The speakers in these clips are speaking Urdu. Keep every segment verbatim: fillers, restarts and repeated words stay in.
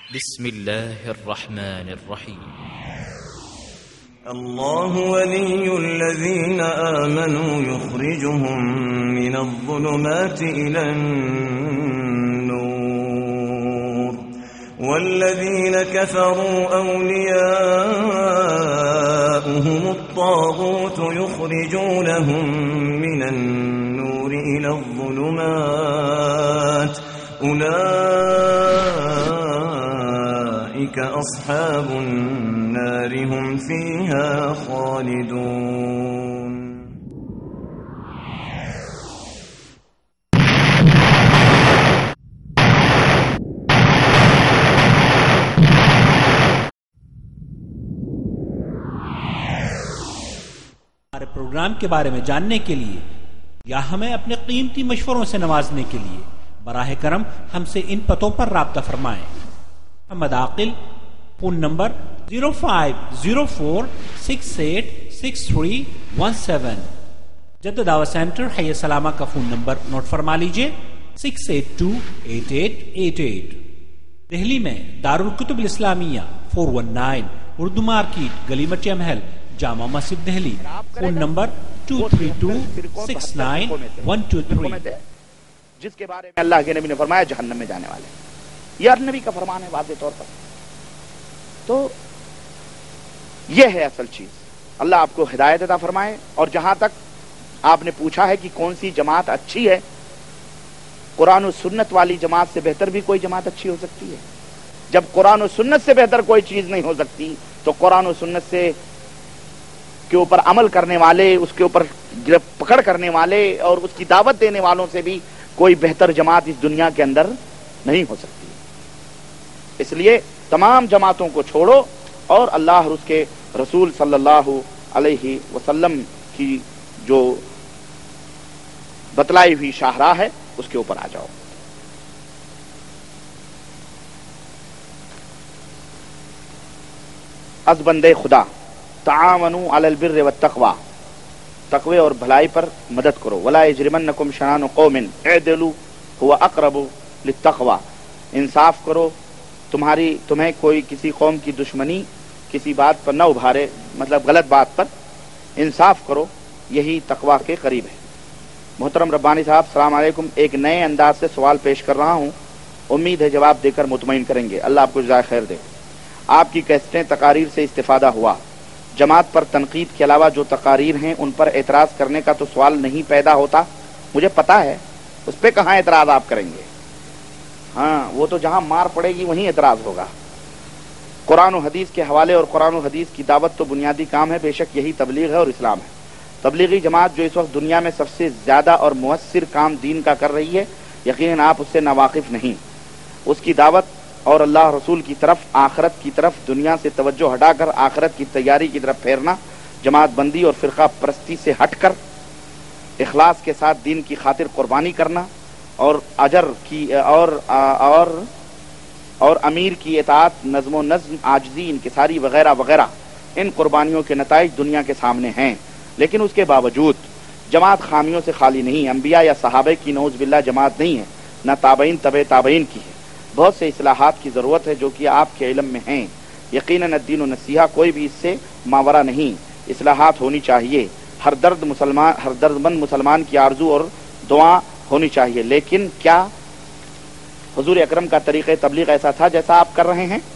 بسم الله الرحمن الرحيم. الله ولي الذين آمنوا يخرجهم من الظلمات إلى النور والذين كفروا أولياؤهم الطاغوت يخرجونهم من النور إلى الظلمات أولئك أصحاب النار هم فيها خالدون. ہمارے پروگرام کے بارے میں جاننے کے لیے یا ہمیں اپنے قیمتی مشوروں سے نوازنے کے لیے براہ کرم ہم سے ان پتوں پر رابطہ فرمائیں. Muhammad Aqil, phone number zero five zero four six eight six three one seven. Jeddah دعوت سینٹر حی سلامہ کا فون نمبر نوٹ فرما لیجئے six eight two eight eight eight eight. Delhi میں Darulkutub Alislamia four one nine Urdu market, گلی Matia Mahal, Jama Masjid Delhi. Phone number two three two six nine one two three. جس کے بارے میں اللہ کے نبی نے فرمایا جہنم میں جانے والے، یہ ہر نبی کا فرمان ہے واضح طور پر. تو یہ ہے اصل چیز. اللہ آپ کو ہدایت عطا فرمائے. اور جہاں تک آپ نے پوچھا ہے کہ کون سی جماعت اچھی ہے، قرآن و سنت والی جماعت سے بہتر بھی کوئی جماعت اچھی ہو سکتی ہے. جب قرآن و سنت سے بہتر کوئی چیز نہیں ہو سکتی تو قرآن و سنت سے کے اوپر عمل کرنے والے، اس کے اوپر پکڑ کرنے والے اور اس کی دعوت دینے والوں سے بھی کوئی بہتر جماعت اس دنیا کے اندر نہیں ہو سکتی. اس لیے تمام جماعتوں کو چھوڑو اور اللہ اور اس کے رسول صلی اللہ علیہ وسلم کی جو بتلائی ہوئی شاہراہ ہے اس کے اوپر آ جاؤ. از بندے خدا تعاونوا علی البر والتقوی، تقوی اور بھلائی پر مدد کرو. ولا یجرمنکم شنآن قوم اعدلوا هو اقرب للتقوی، انصاف کرو، تمہاری تمہیں کوئی کسی قوم کی دشمنی کسی بات پر نہ ابھارے، مطلب غلط بات پر انصاف کرو، یہی تقوی کے قریب ہے. محترم ربانی صاحب السلام علیکم. ایک نئے انداز سے سوال پیش کر رہا ہوں، امید ہے جواب دے کر مطمئن کریں گے. اللہ آپ کو جزائے خیر دے. آپ کی کیسٹیں تقاریر سے استفادہ ہوا. جماعت پر تنقید کے علاوہ جو تقاریر ہیں ان پر اعتراض کرنے کا تو سوال نہیں پیدا ہوتا، مجھے پتا ہے. اس پہ کہاں اعتراض آپ کریں گے؟ ہاں، وہ تو جہاں مار پڑے گی وہیں اعتراض ہوگا. قرآن و حدیث کے حوالے اور قرآن و حدیث کی دعوت تو بنیادی کام ہے، بے شک یہی تبلیغ ہے اور اسلام ہے. تبلیغی جماعت جو اس وقت دنیا میں سب سے زیادہ اور مؤثر کام دین کا کر رہی ہے، یقیناً آپ اس سے ناواقف نہیں. اس کی دعوت اور اللہ رسول کی طرف، آخرت کی طرف، دنیا سے توجہ ہٹا کر آخرت کی تیاری کی طرف پھیرنا، جماعت بندی اور فرقہ پرستی سے ہٹ کر اخلاص کے ساتھ دین کی خاطر قربانی کرنا اور اجر کی اور اور اور امیر کی اطاعت، نظم و نظم، عاجزی، انکساری وغیرہ وغیرہ، ان قربانیوں کے نتائج دنیا کے سامنے ہیں. لیکن اس کے باوجود جماعت خامیوں سے خالی نہیں. انبیاء یا صحابہ کی نعوذ باللہ جماعت نہیں ہے، نہ تابعین تبع تابعین کی ہے. بہت سے اصلاحات کی ضرورت ہے جو کہ آپ کے علم میں ہیں. یقیناً الدین و نصیحہ کوئی بھی اس سے ماورا نہیں. اصلاحات ہونی چاہیے. ہر درد مسلمان ہر درد مند مسلمان کی آرزو اور دعا ہونی چاہیے. لیکن کیا حضور اکرم کا طریقہ تبلیغ ایسا تھا جیسا آپ کر رہے ہیں؟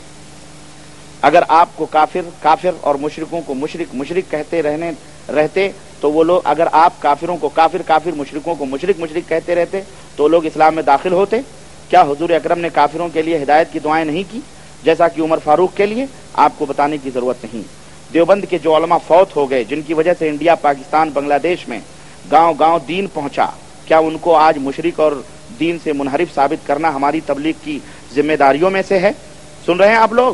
اگر آپ کو کافر کافر اور مشرکوں کو مشرک مشرک کہتے رہنے رہتے تو وہ لوگ اگر آپ کافروں کو کافر کافر مشرکوں کو مشرک مشرک کہتے رہتے تو لوگ اسلام میں داخل ہوتے. کیا حضور اکرم نے کافروں کے لیے ہدایت کی دعائیں نہیں کی جیسا کہ عمر فاروق کے لیے؟ آپ کو بتانے کی ضرورت نہیں. دیوبند کے جو علماء فوت ہو گئے، جن کی وجہ سے انڈیا، پاکستان، بنگلہ دیش میں گاؤں گاؤں دین پہنچا، کیا ان کو آج مشرک اور دین سے منحرف ثابت کرنا ہماری تبلیغ کی ذمہ داریوں میں سے ہے؟ سن رہے ہیں آپ لوگ؟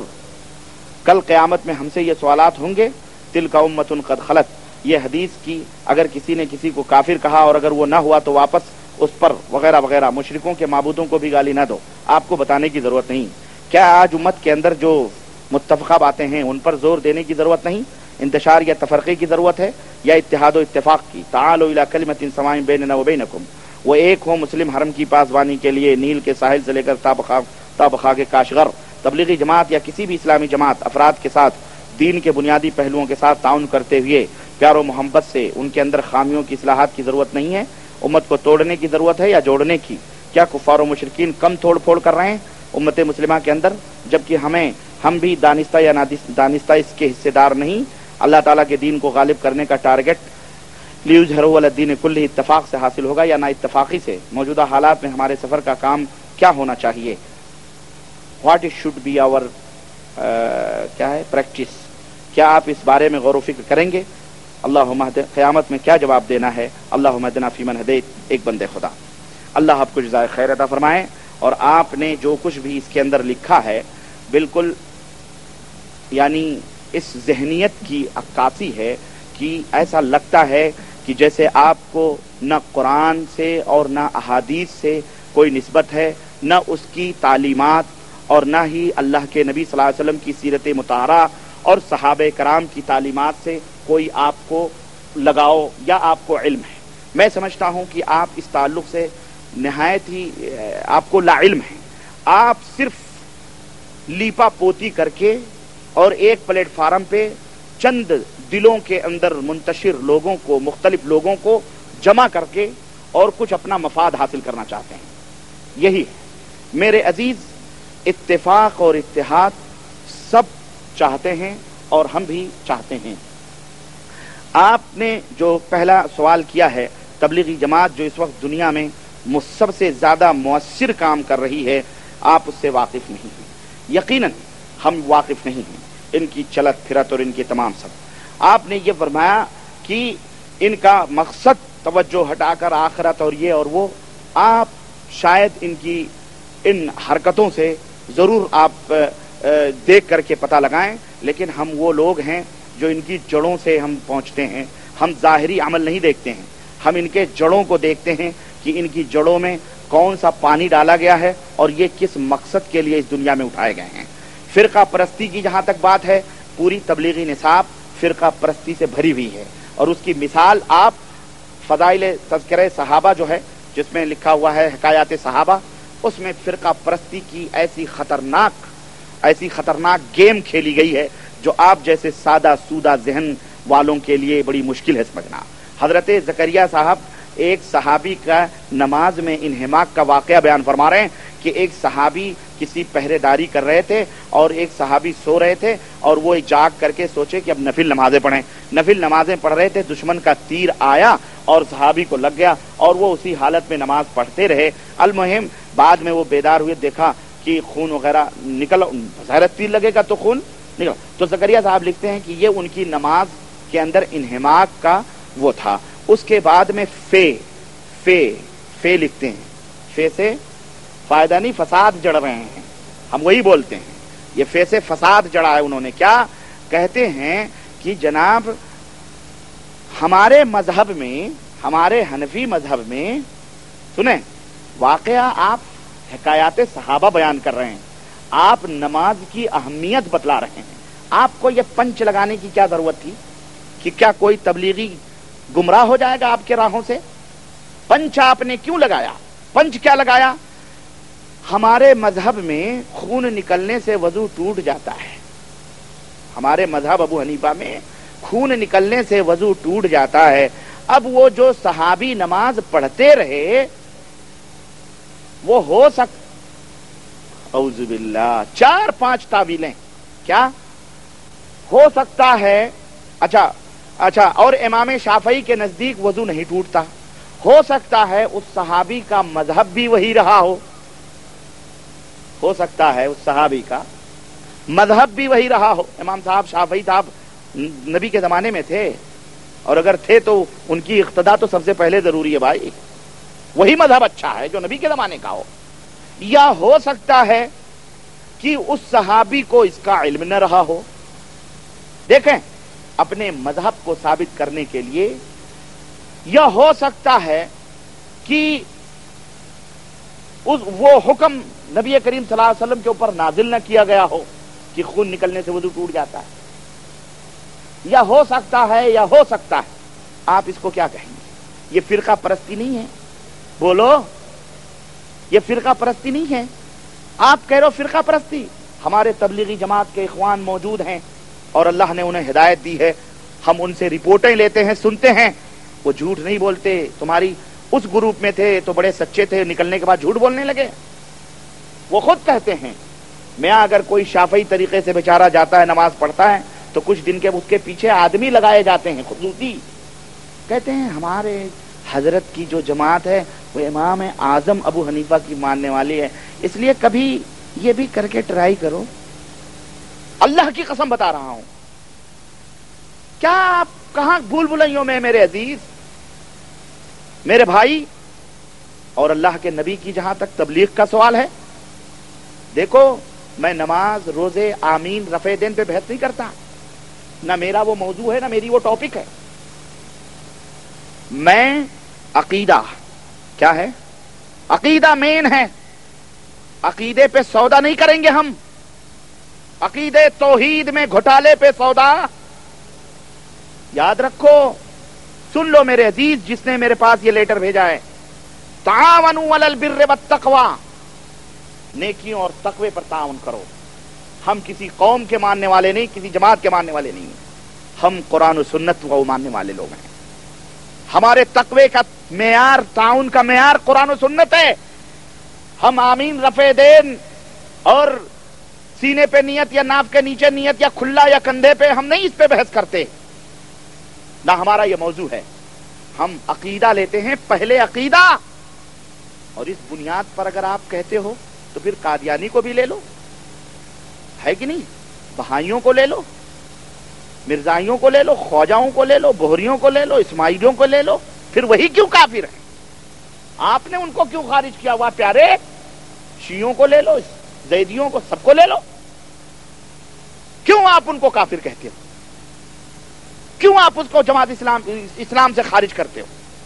کل قیامت میں ہم سے یہ سوالات ہوں گے. تلک امۃ قد خلت، یہ حدیث کی اگر کسی نے کسی کو کافر کہا اور اگر وہ نہ ہوا تو واپس اس پر وغیرہ وغیرہ، مشرکوں کے معبودوں کو بھی گالی نہ دو. آپ کو بتانے کی ضرورت نہیں. کیا آج امت کے اندر جو متفقہ باتیں ہیں ان پر زور دینے کی ضرورت نہیں؟ انتشار یا تفرقے کی ضرورت ہے یا اتحاد و اتفاق کی؟ تعالوا الی کلمۃ سواء بیننا و بینکم، وہ ایک ہو مسلم حرم کی پاسبانی کے لیے نیل کے ساحل سے لے کر تا بخاک کے کاشغر تبلیغی جماعت یا کسی بھی اسلامی جماعت افراد کے ساتھ دین کے بنیادی پہلوؤں کے ساتھ تعاون کرتے ہوئے پیار و محبت سے ان کے اندر خامیوں کی اصلاحات کی ضرورت نہیں ہے؟ امت کو توڑنے کی ضرورت ہے یا جوڑنے کی؟ کیا کفار و مشرکین کم توڑ پھوڑ کر رہے ہیں امت مسلمہ کے اندر، جبکہ ہمیں ہم بھی دانستہ یا دانستہ اس کے حصے دار نہیں؟ اللہ تعالیٰ کے دین کو غالب کرنے کا ٹارگٹ لیظہرہ علی الدین کلہ اتفاق سے حاصل ہوگا یا نا اتفاقی سے؟ موجودہ حالات میں ہمارے سفر کا کام کیا ہونا چاہیے؟ What it should be our کیا ہے پریکٹس؟ کیا آپ اس بارے میں غور و فکر کریں گے؟ اللہم قیامت میں کیا جواب دینا ہے؟ اللہم اہدنا فیمن ہدیت. ایک بندے خدا، اللہ آپ کو جزائے خیر عطا فرمائے. اور آپ نے جو کچھ بھی اس کے اندر لکھا ہے بالکل یعنی اس ذہنیت کی عکاسی ہے کہ ایسا لگتا ہے کہ جیسے آپ کو نہ قرآن سے اور نہ احادیث سے کوئی نسبت ہے، نہ اس کی تعلیمات اور نہ ہی اللہ کے نبی صلی اللہ علیہ وسلم کی سیرت مطہرہ اور صحابہ کرام کی تعلیمات سے کوئی آپ کو لگاؤ یا آپ کو علم ہے. میں سمجھتا ہوں کہ آپ اس تعلق سے نہایت ہی آپ کو لا علم ہے. آپ صرف لیپا پوتی کر کے اور ایک پلیٹ فارم پہ چند دلوں کے اندر منتشر لوگوں کو، مختلف لوگوں کو جمع کر کے اور کچھ اپنا مفاد حاصل کرنا چاہتے ہیں. یہی ہے میرے عزیز. اتفاق اور اتحاد سب چاہتے ہیں اور ہم بھی چاہتے ہیں. آپ نے جو پہلا سوال کیا ہے، تبلیغی جماعت جو اس وقت دنیا میں سب سے زیادہ مؤثر کام کر رہی ہے، آپ اس سے واقف نہیں ہیں. یقیناً ہم واقف نہیں ہیں ان کی چلت پھرت اور ان کی تمام سب. آپ نے یہ فرمایا کہ ان کا مقصد توجہ ہٹا کر آخرت اور یہ اور وہ. آپ شاید ان کی ان حرکتوں سے ضرور آپ دیکھ کر کے پتہ لگائیں، لیکن ہم وہ لوگ ہیں جو ان کی جڑوں سے ہم پہنچتے ہیں. ہم ظاہری عمل نہیں دیکھتے ہیں، ہم ان کے جڑوں کو دیکھتے ہیں کہ ان کی جڑوں میں کون سا پانی ڈالا گیا ہے اور یہ کس مقصد کے لیے اس دنیا میں اٹھائے گئے ہیں. فرقہ پرستی کی جہاں تک بات ہے، پوری تبلیغی نصاب فرقہ پرستی سے بھری ہوئی ہے. اور اس کی مثال آپ فضائل تذکرہ صحابہ جو ہے، جس میں لکھا ہوا ہے حکایات صحابہ، اس میں فرقہ پرستی کی ایسی خطرناک ایسی خطرناک گیم کھیلی گئی ہے جو آپ جیسے سادہ سودہ ذہن والوں کے لیے بڑی مشکل ہے سمجھنا. حضرت زکریا صاحب ایک صحابی کا نماز میں انہماک کا واقعہ بیان فرما رہے ہیں کہ ایک صحابی کسی پہرے داری کر رہے تھے اور ایک صحابی سو رہے تھے اور وہ جاگ کر کے سوچے کہ اب نفل نمازیں پڑھیں. نفل نمازیں پڑھ رہے تھے، دشمن کا تیر آیا اور صحابی کو لگ گیا اور وہ اسی حالت میں نماز پڑھتے رہے. المہم بعد میں وہ بیدار ہوئے، دیکھا کہ خون وغیرہ نکل، ظاہر تیر لگے گا تو خون نکل. تو زکریا صاحب لکھتے ہیں کہ یہ ان کی نماز کے اندر انہماک کا وہ تھا. اس کے بعد میں فے فے فے لکھتے ہیں. فے سے فائدہ نہیں، فساد جڑ رہے ہیں، ہم وہی بولتے ہیں. یہ فے سے فساد جڑا ہے. انہوں نے کیا کہتے ہیں کہ جناب ہمارے مذہب میں، ہمارے حنفی مذہب میں، سنیں واقعہ آپ حکایات صحابہ بیان کر رہے ہیں، آپ نماز کی اہمیت بتلا رہے ہیں. آپ کو یہ پنچ لگانے کی کیا ضرورت تھی کہ کیا کوئی تبلیغی گمراہ ہو جائے گا آپ کے راہوں سے؟ پنچ آپ نے کیوں لگایا؟ پنچ کیا لگایا؟ ہمارے مذہب میں خون نکلنے سے وضو ٹوٹ جاتا ہے. ہمارے مذہب ابو حنیفہ میں خون نکلنے سے وضو ٹوٹ جاتا ہے. اب وہ جو صحابی نماز پڑھتے رہے وہ ہو سک اعوذ باللہ چار پانچ تعویلیں. کیا ہو سکتا ہے؟ اچھا اچھا اور امام شافعی کے نزدیک وضو نہیں ٹوٹتا. ہو سکتا ہے اس صحابی کا مذہب بھی وہی رہا ہو. ہو سکتا ہے اس صحابی کا مذہب بھی وہی رہا ہو. امام صاحب شافعی صاحب نبی کے زمانے میں تھے، اور اگر تھے تو ان کی اقتداء تو سب سے پہلے ضروری ہے بھائی. وہی مذہب اچھا ہے جو نبی کے زمانے کا ہو. یا ہو سکتا ہے کہ اس صحابی کو اس کا علم نہ رہا ہو. دیکھیں اپنے مذہب کو ثابت کرنے کے لیے، یا ہو سکتا ہے کہ اس وہ حکم نبی کریم صلی اللہ علیہ وسلم کے اوپر نازل نہ کیا گیا ہو کہ خون نکلنے سے وضو ٹوٹ جاتا ہے. یا ہو سکتا ہے یا ہو سکتا ہے. آپ اس کو کیا کہیں گے؟ یہ فرقہ پرستی نہیں ہے. بولو، یہ فرقہ پرستی نہیں ہے. آپ کہہ رہے ہو فرقہ پرستی، ہمارے تبلیغی جماعت کے اخوان موجود ہیں اور اللہ نے انہیں ہدایت دی ہے، ہم ان سے رپورٹیں لیتے ہیں، سنتے ہیں، وہ جھوٹ نہیں بولتے. تمہاری اس گروپ میں تھے تو بڑے سچے تھے، نکلنے کے بعد جھوٹ بولنے لگے. وہ خود کہتے ہیں میاں اگر کوئی شافعی طریقے سے بیچارہ جاتا ہے نماز پڑھتا ہے تو کچھ دن کے اس کے پیچھے آدمی لگائے جاتے ہیں خصوصی. کہتے ہیں ہمارے حضرت کی جو جماعت ہے وہ امام اعظم ابو حنیفہ کی ماننے والی ہے، اس لیے کبھی یہ بھی کر کے ٹرائی کرو. اللہ کی قسم بتا رہا ہوں، کیا آپ کہاں بھول بھلائیوں میں میرے عزیز، میرے بھائی اور اللہ کے نبی کی جہاں تک تبلیغ کا سوال ہے، دیکھو میں نماز، روزے، آمین، رفع دین پہ بحث نہیں کرتا، نہ میرا وہ موضوع ہے نہ میری وہ ٹاپک ہے. میں عقیدہ کیا ہے، عقیدہ مین ہے. عقیدے پہ سودا نہیں کریں گے ہم، عقیدے توحید میں گھوٹالے پہ سودا. یاد رکھو، سن لو میرے عزیز جس نے میرے پاس یہ لیٹر بھیجا ہے، تعاونوا علی البر والتقوی، نیکیوں اور تقوی پر تعاون کرو. ہم کسی قوم کے ماننے والے نہیں، کسی جماعت کے ماننے والے نہیں، ہم قرآن و سنت کو ماننے والے لوگ ہیں. ہمارے تقوی کا معیار، تعاون کا معیار قرآن و سنت ہے. ہم آمین، رفع دین اور سینے پہ نیت یا ناف کے نیچے نیت یا کھلا یا کندھے پہ، ہم نہیں اس پہ بحث کرتے، نہ ہمارا یہ موضوع ہے. ہم عقیدہ لیتے ہیں، پہلے عقیدہ، اور اس بنیاد پر اگر آپ کہتے ہو تو پھر قادیانی کو بھی لے لو، ہے کہ نہیں؟ بہائیوں کو لے لو، مرزائیوں کو لے لو، خواجاؤں کو لے لو، بہریوں کو لے لو، اسماعیلیوں کو لے لو، پھر وہی کیوں کافر ہیں؟ آپ نے ان کو کیوں خارج کیا ہوا پیارے؟ شیعوں کو لے لو، زیدیوں کو، سب کو لے لو، کیوں آپ ان کو کافر کہتے ہو؟ کیوں آپ اس کو جماعت اسلام اسلام سے خارج کرتے ہو؟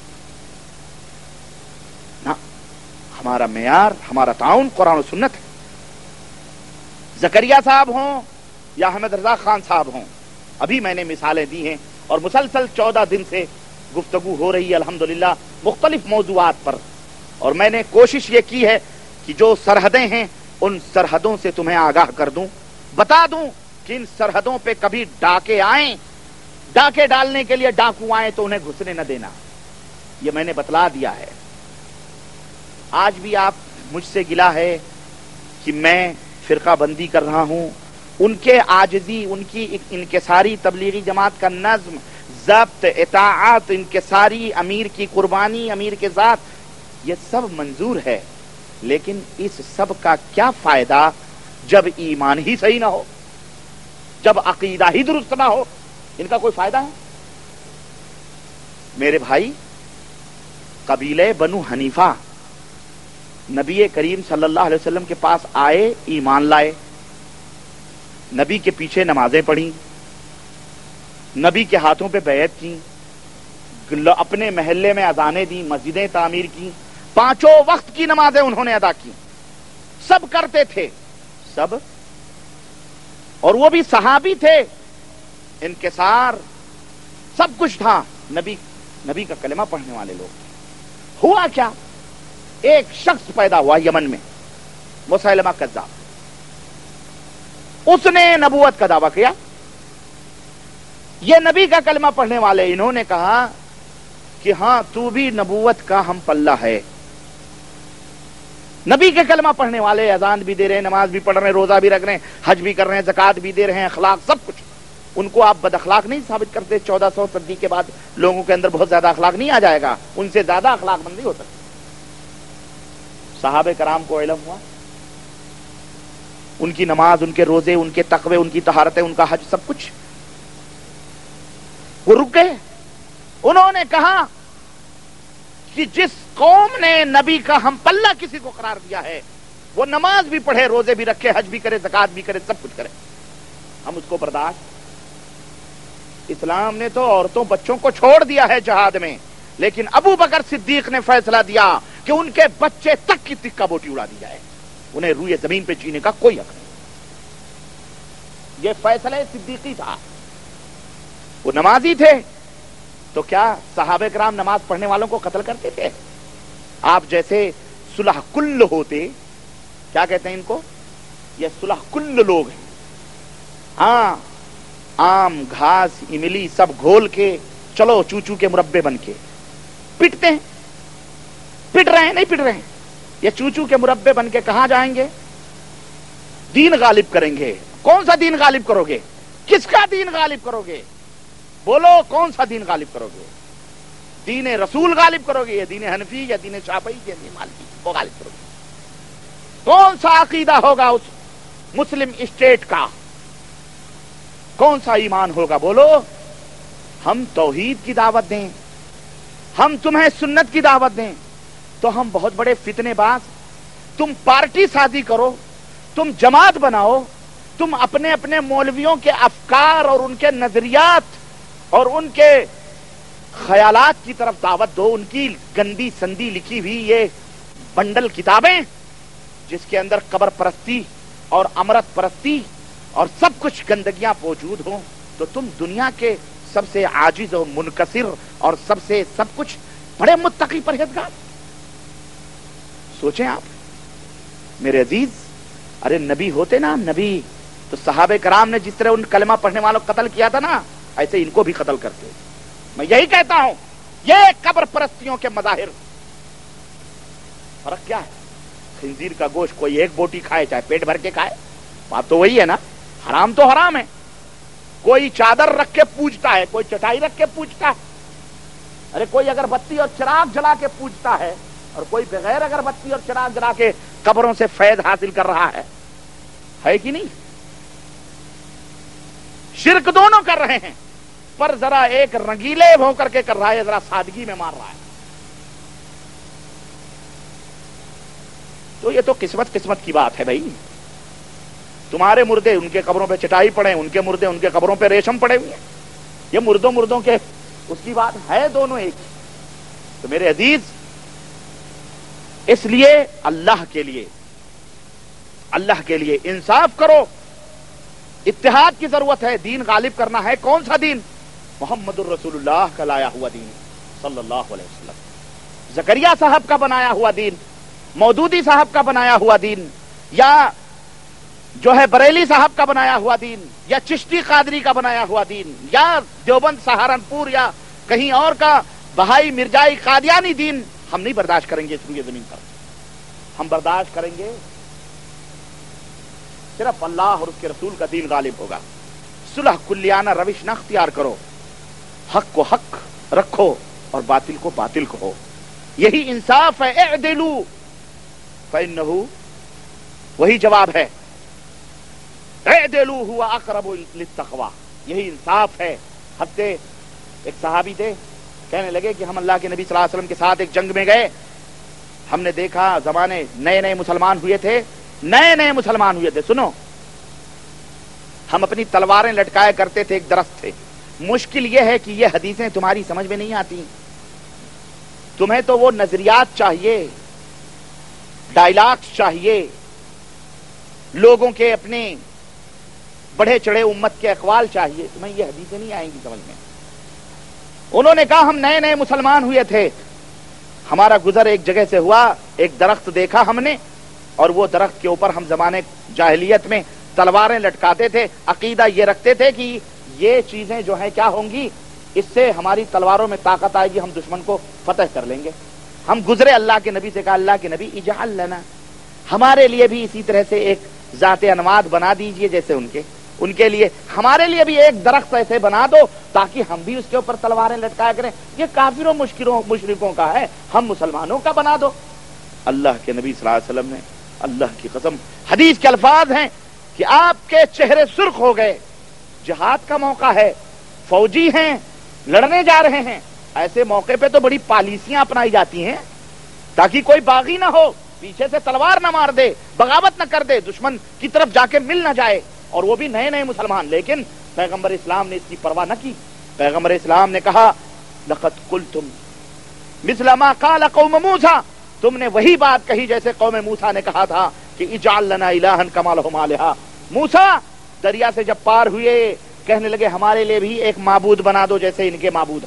نہ، ہمارا معیار، ہمارا تعاون قرآن و سنت ہے. زکریا صاحب ہوں یا احمد رضا خان صاحب ہوں، ابھی میں نے مثالیں دی ہیں اور مسلسل چودہ دن سے گفتگو ہو رہی ہے الحمدللہ مختلف موضوعات پر، اور میں نے کوشش یہ کی ہے کہ جو سرحدیں ہیں ان سرحدوں سے تمہیں آگاہ کر دوں، بتا دوں کہ ان سرحدوں پہ کبھی ڈاکے آئیں، ڈاکے ڈالنے کے لیے ڈاکو آئیں تو انہیں گھسنے نہ دینا، یہ میں نے بتلا دیا ہے. آج بھی آپ مجھ سے گلا ہے کہ میں فرقہ بندی کر رہا ہوں، ان کے عاجزی، ان کی انکساری تبلیغی جماعت کا نظم، ضبط، اطاعت، انکساری، امیر کی قربانی، امیر کے ذات، یہ سب منظور ہے، لیکن اس سب کا کیا فائدہ جب ایمان ہی صحیح نہ ہو، جب عقیدہ ہی درست نہ ہو؟ ان کا کوئی فائدہ ہے؟ میرے بھائی، قبیلے بنو حنیفہ نبی کریم صلی اللہ علیہ وسلم کے پاس آئے، ایمان لائے، نبی کے پیچھے نمازیں پڑھیں، نبی کے ہاتھوں پہ بیعت کی، اپنے محلے میں اذانیں دی، مسجدیں تعمیر کی، پانچوں وقت کی نمازیں انہوں نے ادا کی، سب کرتے تھے سب، اور وہ بھی صحابی تھے، انکسار سب کچھ تھا، نبی نبی کا کلمہ پڑھنے والے لوگ. ہوا کیا؟ ایک شخص پیدا ہوا یمن میں، مسیلمہ کذاب، اس نے نبوت کا دعویٰ کیا. یہ نبی کا کلمہ پڑھنے والے، انہوں نے کہا کہ ہاں تو بھی نبوت کا ہم پلہ ہے. نبی کے کلمہ پڑھنے والے اذان بھی دے رہے ہیں، نماز بھی پڑھ رہے ہیں، روزہ بھی رکھ رہے ہیں، حج بھی کر رہے ہیں، زکات بھی دے رہے ہیں، اخلاق سب کچھ. ان کو آپ بد اخلاق نہیں ثابت کرتے؟ چودہ سو صدی کے بعد لوگوں کے اندر بہت زیادہ اخلاق نہیں آ جائے گا؟ ان سے زیادہ اخلاق مندی ہو سکتی. صحابہ کرام کو علم ہوا، ان کی نماز، ان کے روزے، ان کے تقوی، ان کی طہارتیں، ان کا حج، سب کچھ. وہ رک گئے. انہوں نے کہا کہ جس قوم نے نبی کا ہم پلہ کسی کو قرار دیا ہے وہ نماز بھی پڑھے، روزے بھی رکھے، حج بھی کرے، زکات بھی کرے، سب کچھ کرے، ہم اس کو برداشت. اسلام نے تو عورتوں بچوں کو چھوڑ دیا ہے جہاد میں، لیکن ابو بکر صدیق نے فیصلہ دیا کہ ان کے بچے تک کی تکہ بوٹی اڑا دی جائے، انہیں روئے زمین پہ جینے کا کوئی حق نہیں. یہ فیصلہ صدیقی تھا. وہ نمازی تھے تو کیا صحابہ کرام نماز پڑھنے والوں کو قتل کرتے تھے؟ آپ جیسے صلح کل ہوتے، کیا کہتے ہیں ان کو، یہ صلح کل لوگ ہیں. ہاں آم گھاس املی سب گھول کے چلو چوچو کے مربے بن کے پٹتے ہیں. پٹ رہے ہیں نہیں پٹ رہے ہیں. یہ چوچو کے مربے بن کے کہاں جائیں گے؟ دین غالب کریں گے. کون سا دین غالب کرو گے؟ کس کا دین غالب کرو گے؟ بولو کون سا دین غالب کرو گے؟ دین رسول غالب کرو گے یا دین حنفی یا دین شافعی یا دین مالکی؟ وہ غالب کرو گے. کون سا عقیدہ ہوگا اس مسلم اسٹیٹ کا؟ کون سا ایمان ہوگا؟ بولو. ہم توحید کی دعوت دیں, ہم تمہیں سنت کی دعوت دیں تو ہم بہت بڑے فتنے باز. تم پارٹی سازی کرو, تم جماعت بناؤ, تم اپنے اپنے مولویوں کے افکار اور ان کے نظریات اور ان کے خیالات کی طرف دعوت دو. ان کی گندی سندی لکھی ہوئی یہ بنڈل کتابیں جس کے اندر قبر پرستی اور امرت پرستی اور سب کچھ گندگیاں موجود ہوں, تو تم دنیا کے سب سے عاجز اور منکسر اور سب سے سب کچھ بڑے متقی پرہیزگار. سوچیں آپ میرے عزیز. ارے نبی ہوتے نا نبی, تو صحابہ کرام نے جس طرح ان کلمہ پڑھنے والوں کو قتل کیا تھا نا, ایسے ان کو بھی قتل کرتے. میں یہی کہتا ہوں, یہ قبر پرستیوں کے مظاہر. فرق کیا ہے؟ خنزیر کا گوشت کوئی ایک بوٹی کھائے چاہے پیٹ بھر کے کھائے, بات تو وہی ہے نا. حرام تو حرام ہے. کوئی چادر رکھ کے پوجتا ہے, کوئی چٹائی رکھ کے پوجتا ہے. ارے کوئی اگر بتی اور چراغ جلا کے پوجتا ہے اور کوئی بغیر اگر بتی اور چراغ جلا کے قبروں سے فیض حاصل کر رہا ہے, ہے کہ نہیں؟ شرک دونوں کر رہے ہیں, پر ذرا ایک رنگیلے ہو کر کے کر رہا ہے, ذرا سادگی میں مار رہا ہے. تو یہ تو قسمت قسمت کی بات ہے بھائی. تمہارے مردے ان کے قبروں پہ چٹائی پڑے, ان کے مردے ان کے قبروں پہ ریشم پڑے ہوئے ہیں. یہ مردوں مردوں کے اس کی بات ہے, دونوں ایک. تو میرے عزیز, اس لیے اللہ کے لیے اللہ کے لیے انصاف کرو. اتحاد کی ضرورت ہے. دین غالب کرنا ہے. کون سا دین؟ محمد الرسول اللہ کا لایا ہوا دین صلی اللہ علیہ وسلم. زکریا صاحب کا بنایا ہوا دین, مودودی صاحب کا بنایا ہوا دین, یا جو ہے بریلی صاحب کا بنایا ہوا دین, یا چشتی قادری کا بنایا ہوا دین, یا دیوبند سہارنپور یا کہیں اور کا بہائی مرزائی قادیانی دین ہم نہیں برداشت کریں گے. اس روئے زمین پر ہم برداشت کریں گے صرف اللہ اور اس کے رسول کا دین غالب ہوگا. صلح کلیانہ روش نہ اختیار کرو. حق کو حق رکھو اور باطل کو باطل کہو. یہی انصاف ہے. اعدلوا فإنہ, وہی جواب ہے. اعدلوا هو اقرب للتقوی, یہی انصاف ہے. ہفتے ایک صحابی تھے, کہنے لگے کہ ہم اللہ کے نبی صلی اللہ علیہ وسلم کے ساتھ ایک جنگ میں گئے. ہم نے دیکھا زمانے نئے نئے مسلمان ہوئے تھے, نئے نئے مسلمان ہوئے تھے. سنو, ہم اپنی تلواریں لٹکائے کرتے تھے, ایک درخت تھے. مشکل یہ ہے کہ یہ حدیثیں تمہاری سمجھ میں نہیں آتی. تمہیں تو وہ نظریات چاہیے, ڈائلاگس چاہیے, لوگوں کے اپنے بڑھے چڑھے امت کے اقوال چاہیے. تمہیں یہ حدیثیں نہیں آئیں گی سمجھ میں. انہوں نے کہا ہم نئے نئے مسلمان ہوئے تھے, ہمارا گزر ایک جگہ سے ہوا, ایک درخت دیکھا ہم نے, اور وہ درخت کے اوپر ہم زمانے جاہلیت میں تلواریں لٹکاتے تھے. عقیدہ یہ رکھتے تھے کہ یہ چیزیں جو ہیں کیا ہوں گی, اس سے ہماری تلواروں میں طاقت آئے گی, ہم دشمن کو فتح کر لیں گے. ہم گزرے, اللہ کے نبی سے کہا اللہ کے نبی اجعل لنا, ہمارے لیے بھی اسی طرح سے ایک ذات انواد بنا دیجئے جیسے ان کے ان کے لیے ہمارے لیے بھی ایک درخت ایسے بنا دو تاکہ ہم بھی اس کے اوپر تلواریں لٹکایا کریں. یہ کافروں مشکلوں مشرکوں کا ہے, ہم مسلمانوں کا بنا دو. اللہ کے نبی صلی اللہ علیہ وسلم نے, اللہ کی قسم حدیث کے الفاظ ہیں کہ آپ کے چہرے سرخ ہو گئے. جہاد کا موقع ہے, فوجی ہیں, لڑنے جا رہے ہیں. ایسے موقع پہ تو بڑی پالیسیاں اپنائی جاتی ہیں تاکہ کوئی باغی نہ ہو, پیچھے سے تلوار نہ مار دے, بغاوت نہ کر دے, دشمن کی طرف جا کے مل نہ جائے, اور وہ بھی نئے نئے مسلمان. لیکن پیغمبر اسلام نے اس کی پرواہ نہ کی. پیغمبر اسلام نے کہا لقد قلتم مثل ما قال قوم موسیٰ, تم نے وہی بات کہی جیسے قوم موسیٰ نے کہا تھا کہ اجعل لنا الہا کما لہم آلہہ. موسیٰ دریا سے جب پار ہوئے کہنے لگے ہمارے لیے بھی ایک معبود بنا دو جیسے ان کے معبود.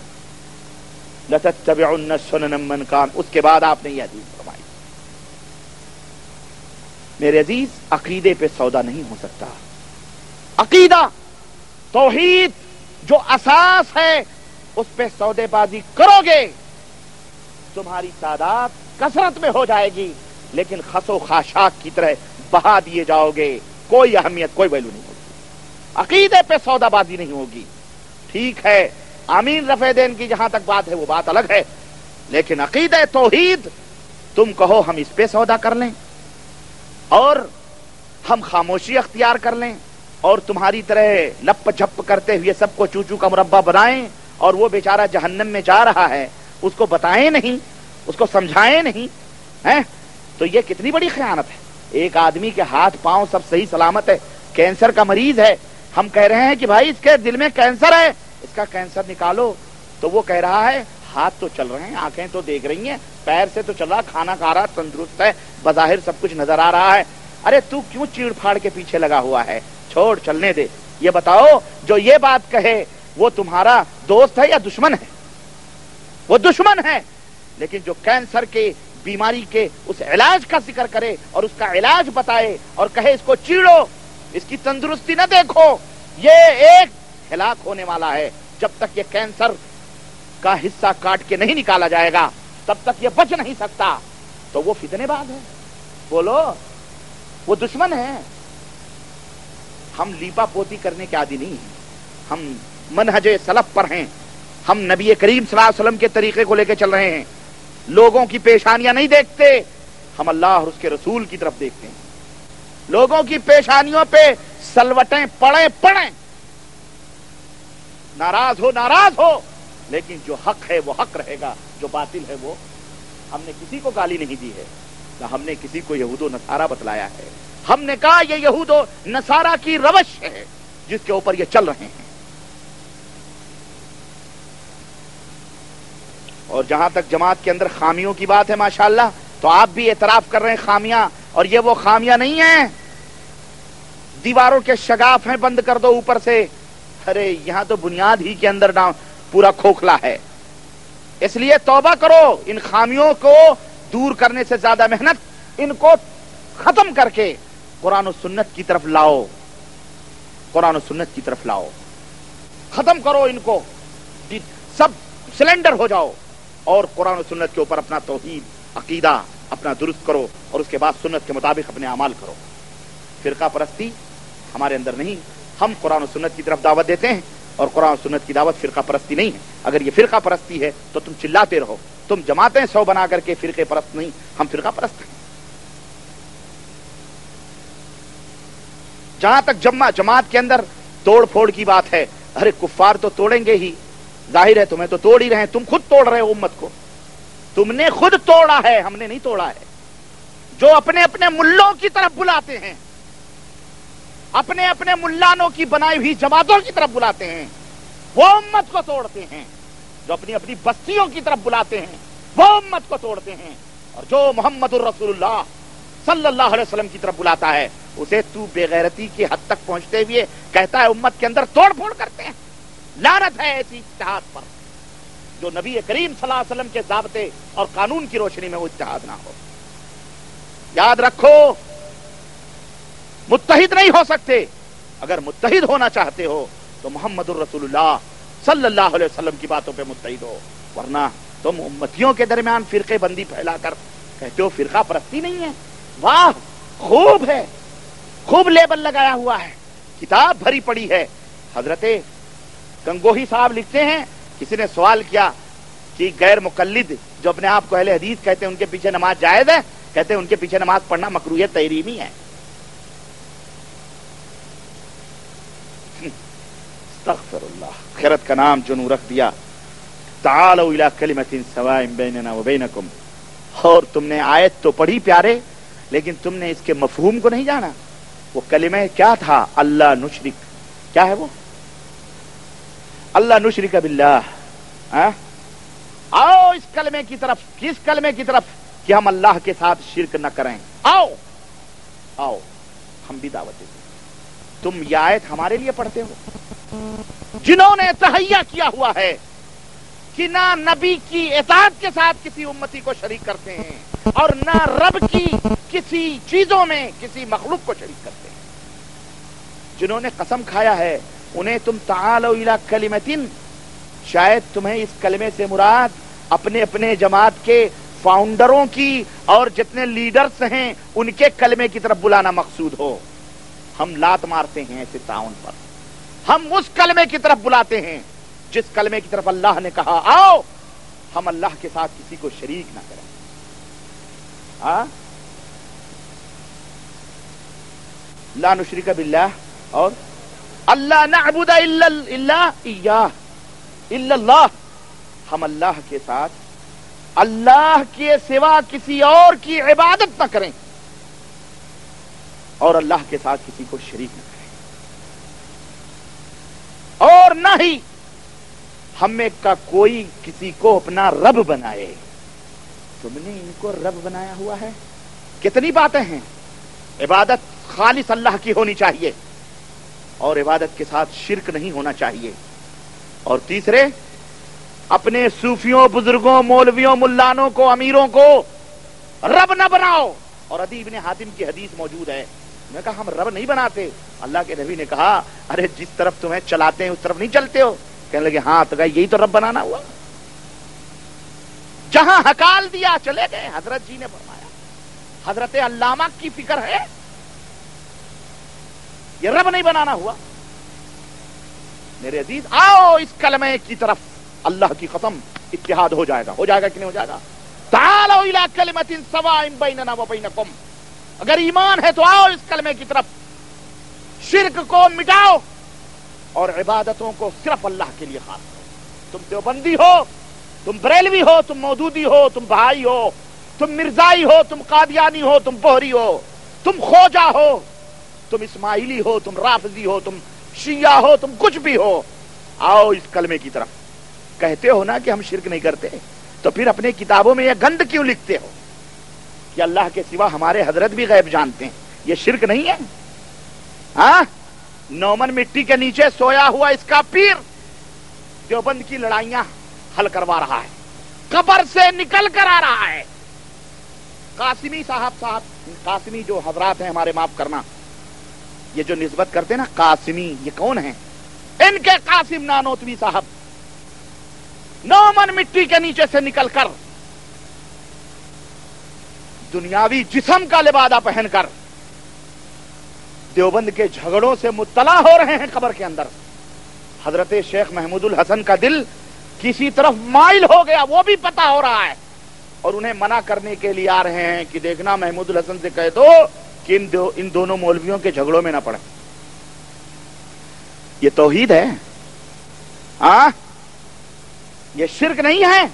لتتبعن سنن من کان, اس کے بعد آپ نے یہ حدیث فرمائی. میرے عزیز عقیدے پہ سودا نہیں ہو سکتا. عقیدہ توحید جو اساس ہے اس پہ سودے بازی کرو گے تمہاری سعادت کثرت میں ہو جائے گی، لیکن خس و خاشاک کی طرح بہا دیے جاؤ گے، کوئی اہمیت کوئی ویلو نہیں ہوگی. عقیدے پہ سودا بازی نہیں ہوگی. ٹھیک ہے آمین رفع دین کی جہاں تک بات ہے وہ بات الگ ہے، لیکن عقیدہ توحید تم کہو ہم اس پہ سودا کر لیں اور ہم خاموشی اختیار کر لیں اور تمہاری طرح لپ جھپ کرتے ہوئے سب کو چوچو کا مربع بنائیں اور وہ بیچارہ جہنم میں جا رہا ہے اس کو بتائیں نہیں، اس کو سمجھائیں نہیں ہیں، تو یہ کتنی بڑی خیانت ہے. ایک آدمی کے ہاتھ پاؤں سب صحیح سلامت ہے، کینسر کا مریض ہے، ہم کہہ رہے ہیں کہ بھائی اس کے دل میں کینسر ہے، اس کا کینسر نکالو، تو وہ کہہ رہا ہے ہاتھ تو چل رہے ہیں، آنکھیں تو دیکھ رہی ہیں، پیر سے تو چل رہا، کھانا کھا رہا، تندرست ہے، بظاہر سب کچھ نظر آ رہا ہے. ارے تو کیوں چیڑ پھاڑ کے پیچھے لگا ہوا ہے؟ چھوڑ چلنے دے. یہ بتاؤ جو یہ بات کہے وہ تمہارا دوست ہے یا دشمن ہے؟ وہ دشمن ہے. لیکن جو کینسر کے بیماری کے اس علاج کا ذکر کرے اور اس کا علاج بتائے اور کہے اس کو چیڑو، اس کی تندرستی نہ دیکھو، یہ ایک ہلاک ہونے والا ہے. جب تک یہ کینسر کا حصہ کاٹ کے نہیں نکالا جائے گا تب تک یہ بچ نہیں سکتا. تو وہ فتنے باز ہے. بولو وہ دشمن ہے. ہم لیپا پوتی کرنے کے عادی نہیں ہیں، ہم منہج سلف پر ہیں، ہم نبی کریم صلی اللہ علیہ وسلم کے طریقے کو لے کے چل رہے ہیں. لوگوں کی پیشانیاں نہیں دیکھتے، ہم اللہ اور اس کے رسول کی طرف دیکھتے ہیں. لوگوں کی پیشانیوں پہ سلوٹیں پڑیں پڑیں، ناراض ہو ناراض ہو، لیکن جو حق ہے وہ حق رہے گا، جو باطل ہے وہ. ہم نے کسی کو گالی نہیں دی ہے، نہ ہم نے کسی کو یہود و نصارہ بتلایا ہے. ہم نے کہا یہ یہود و نصارہ کی روش ہے جس کے اوپر یہ چل رہے ہیں. اور جہاں تک جماعت کے اندر خامیوں کی بات ہے ماشاءاللہ، تو آپ بھی اعتراف کر رہے ہیں خامیاں، اور یہ وہ خامیاں نہیں ہیں دیواروں کے شگاف ہیں بند کر دو اوپر سے. ارے یہاں تو بنیاد ہی کے اندر پورا کھوکھلا ہے. اس لیے توبہ کرو، ان خامیوں کو دور کرنے سے زیادہ محنت ان کو ختم کر کے قرآن و سنت کی طرف لاؤ، قرآن و سنت کی طرف لاؤ، ختم کرو ان کو، سب سلنڈر ہو جاؤ اور قرآن و سنت کے اوپر اپنا توحید عقیدہ اپنا درست کرو اور اس کے بعد سنت کے مطابق اپنے اعمال کرو. فرقہ پرستی ہمارے اندر نہیں، ہم قرآن و سنت کی طرف دعوت دیتے ہیں اور قرآن و سنت کی دعوت فرقہ پرستی نہیں ہے. اگر یہ فرقہ پرستی ہے تو تم چلاتے رہو، تم جماعتیں سو بنا کر کے فرقے پرست نہیں، ہم فرقہ پرست ہیں. جہاں تک جمع جماعت کے اندر توڑ پھوڑ کی بات ہے، ارے کفار تو توڑیں گے ہی، ظاہر ہے تمہیں تو توڑ ہی رہے ہیں، تم خود توڑ رہے ہو امت کو، تم نے خود توڑا ہے، ہم نے نہیں توڑا ہے. جو اپنے اپنے ملوں کی طرف بلاتے ہیں، اپنے اپنے ملانوں کی بنائی ہوئی جماعتوں کی طرف بلاتے ہیں، وہ امت کو توڑتے ہیں. جو اپنی اپنی بستیوں کی طرف بلاتے ہیں وہ امت کو توڑتے ہیں، اور جو محمد الرسول اللہ صلی اللہ علیہ وسلم کی طرف بلاتا ہے اسے تو بے غیرتی کی حد تک پہنچتے ہوئے کہتا ہے امت کے اندر توڑ پھوڑ کرتے ہیں. لعنت ہے ایسی اتحاد پر جو نبی کریم صلی اللہ علیہ وسلم کے ضابطے اور قانون کی روشنی میں وہ اتحاد نہ ہو. یاد رکھو متحد نہیں ہو سکتے. اگر متحد ہونا چاہتے ہو تو محمد الرسول اللہ صلی اللہ علیہ وسلم کی باتوں پہ متحد ہو، ورنہ تم امتیوں کے درمیان فرقے بندی پھیلا کر کہتے ہو فرقہ پرستی نہیں ہے. واہ خوب ہے، خوب لیبل لگایا ہوا ہے، کتاب بھری پڑی ہے. حضرت گنگوہی صاحب لکھتے ہیں کسی نے سوال کیا کہ غیر مقلد جو اپنے آپ کو اہل حدیث کہتے ہیں ان کے پیچھے نماز جائز ہے؟ کہتے ہیں ان کے پیچھے نماز پڑھنا مکروہ تحریمی ہے. استغفر اللہ، خیرت کا نام جنوں رکھ دیا. تعالوا الی کلمۃ سواء بیننا وبینکم. اور تم نے آیت تو پڑھی پیارے، لیکن تم نے اس کے مفہوم کو نہیں جانا. وہ کلمہ کیا تھا؟ اللہ نشرک. کیا ہے وہ؟ اللہ نشرک باللہ. آؤ اس کلمے کی طرف، کس کلمے کی طرف؟ کہ ہم اللہ کے ساتھ شرک نہ کریں. آؤ آؤ ہم بھی دعوت دیتے. تم یہ آیت ہمارے لیے پڑھتے ہو جنہوں نے تہیہ کیا ہوا ہے کہ نہ نبی کی اطاعت کے ساتھ کسی امتی کو شریک کرتے ہیں، اور نہ رب کی کسی چیزوں میں کسی مخلوق کو شریک کرتے ہیں. جنہوں نے قسم کھایا ہے انہیں تم تعالوا الی کلمۃ، شاید تمہیں اس کلمے سے مراد اپنے اپنے جماعت کے فاؤنڈروں کی اور جتنے لیڈرز ہیں ان کے کلمے کی طرف بلانا مقصود ہو. ہم لات مارتے ہیں ایسے تعاون پر. ہم اس کلمے کی طرف بلاتے ہیں جس کلمے کی طرف اللہ نے کہا آؤ ہم اللہ کے ساتھ کسی کو شریک نہ کریں. ہاں لا نشرک باللہ اور اللہ نعبد الا الا ایاہ الا اللہ، ہم اللہ کے ساتھ اللہ کے سوا کسی اور کی عبادت نہ کریں اور اللہ کے ساتھ کسی کو شریک نہ کریں، اور نہ ہی ہم میں کا کوئی کسی کو اپنا رب بنائے. تم نے ان کو رب بنایا ہوا ہے. کتنی باتیں ہیں. عبادت خالص اللہ کی ہونی چاہیے اور عبادت کے ساتھ شرک نہیں ہونا چاہیے. اور تیسرے، اپنے صوفیوں، بزرگوں، مولویوں، ملانوں کو، امیروں کو رب نہ بناؤ. اور عدی ابن حاتم کی حدیث موجود ہے، میں کہا ہم رب نہیں بناتے. اللہ کے نبی نے کہا ارے جس طرف تمہیں چلاتے ہیں اس طرف نہیں چلتے ہو. کہنے لگے ہاں، تو کہا یہی تو رب بنانا ہوا. جہاں ہکال دیا چلے گئے. حضرت جی نے فرمایا، حضرت علامہ کی فکر ہے، یہ رب نہیں بنانا ہوا. میرے عزیز آؤ اس کلمے کی طرف، اللہ کی قسم اتحاد ہو جائے گا. ہو جائے گا کہ نہیں ہو جائے گا؟ تعالوا الی کلمۃ سواء بیننا وبینکم، اگر ایمان ہے تو آؤ اس کلمے کی طرف. شرک کو مٹاؤ اور عبادتوں کو صرف اللہ کے لیے خاص کرو. تم دیوبندی ہو، تم بریلوی ہو، تم مودودی ہو، تم بہائی ہو، تم مرزائی ہو، تم قادیانی ہو، تم بوہری ہو، تم خوجہ ہو، تم اسماعیلی ہو، تم رافضی ہو، تم شیعہ ہو، تم کچھ بھی ہو، آؤ اس کلمے کی طرف. کہتے ہو نا کہ ہم شرک نہیں کرتے، تو پھر اپنے کتابوں میں یہ گند کیوں لکھتے ہو کہ اللہ کے سوا ہمارے حضرت بھی غیب جانتے ہیں؟ یہ شرک نہیں ہے؟ ہاں، نومن مٹی کے نیچے سویا ہوا اس کا پیر دیوبند کی لڑائیاں حل کروا رہا ہے، قبر سے نکل کر آ رہا ہے. قاسمی صاحب صاحب قاسمی جو حضرات ہیں ہمارے، معاف کرنا، یہ جو نسبت کرتے ہیں نا قاسمی، یہ کون ہیں؟ ان کے قاسم نانوتوی صاحب نومن مٹی کے نیچے سے نکل کر دنیاوی جسم کا لبادہ پہن کر دیوبند کے جھگڑوں سے مطلع ہو رہے ہیں قبر کے اندر. حضرت شیخ محمود الحسن کا دل کسی طرف مائل ہو گیا، وہ بھی پتا ہو رہا ہے، اور انہیں منع کرنے کے لیے آ رہے ہیں کہ دیکھنا محمود الحسن سے کہہ دو کہ ان, دو ان دونوں مولویوں کے جھگڑوں میں نہ پڑے. یہ توحید ہے؟ ہاں، یہ شرک نہیں ہے؟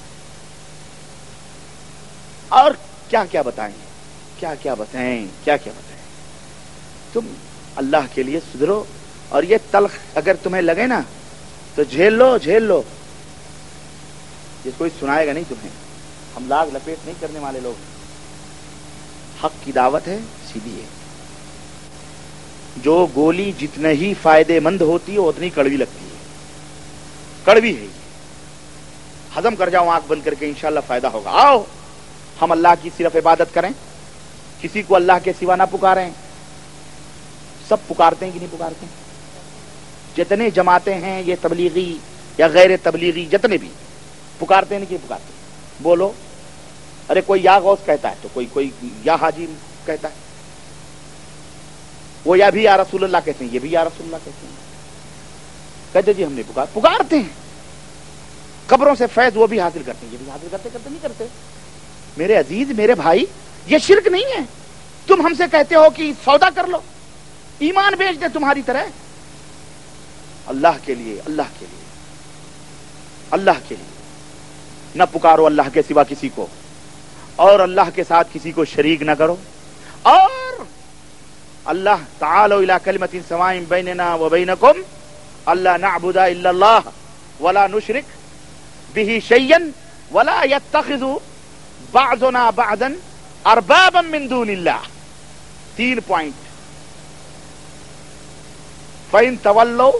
اور کیا کیا بتائیں کیا کیا بتائیں کیا کیا بتائیں تم اللہ کے لیے سدھرو. اور یہ تلخ اگر تمہیں لگے نا تو جھیل لو جھیل لو. یہ کوئی سنائے گا نہیں تمہیں. ہم لاگ لپیٹ نہیں کرنے والے لوگ. حق کی دعوت ہے، سیدھی ہے. جو گولی جتنے ہی فائدے مند ہوتی ہے اتنی کڑوی لگتی ہے. کڑوی ہے، ہضم کر جاؤ آنکھ بند کر کے، انشاءاللہ فائدہ ہوگا. آؤ ہم اللہ کی صرف عبادت کریں، کسی کو اللہ کے سوا نہ پکاریں. سب پکارتے ہیں کہ نہیں پکارتے ہیں؟ جتنے جماعتیں ہیں یہ تبلیغی یا غیر تبلیغی، جتنے بھی پکارتے ہیں کہ پکارتے ہیں. بولو. ارے کوئی یا غوث کہتا ہے تو کوئی کوئی یا حاجی کہتا ہے، وہ یا بھی یا رسول اللہ کہتے ہیں، یہ بھی یا رسول اللہ کہتے ہیں. کہتے جی ہم نے پکار پکارتے ہیں. قبروں سے فیض وہ بھی حاصل کرتے ہیں، یہ بھی حاصل کرتے کرتے نہیں کرتے. میرے عزیز، میرے بھائی، یہ شرک نہیں ہے. تم ہم سے کہتے ہو کہ سودا کر لو، ایمان بیچ دے تمہاری طرح. اللہ کے لیے اللہ کے لیے اللہ کے لیے نہ پکارو اللہ کے سوا کسی کو، اور اللہ کے ساتھ کسی کو شریک نہ کرو. اور اللہ تعالوا الی کلمۃ سواء بیننا وبینکم الا نعبد الا اللہ ولا نشرک به شیئا ولا يتخذ بعضنا بعضا اربابا من دون اللہ. تین پوائنٹ. فَإِن تَوَلَّوْا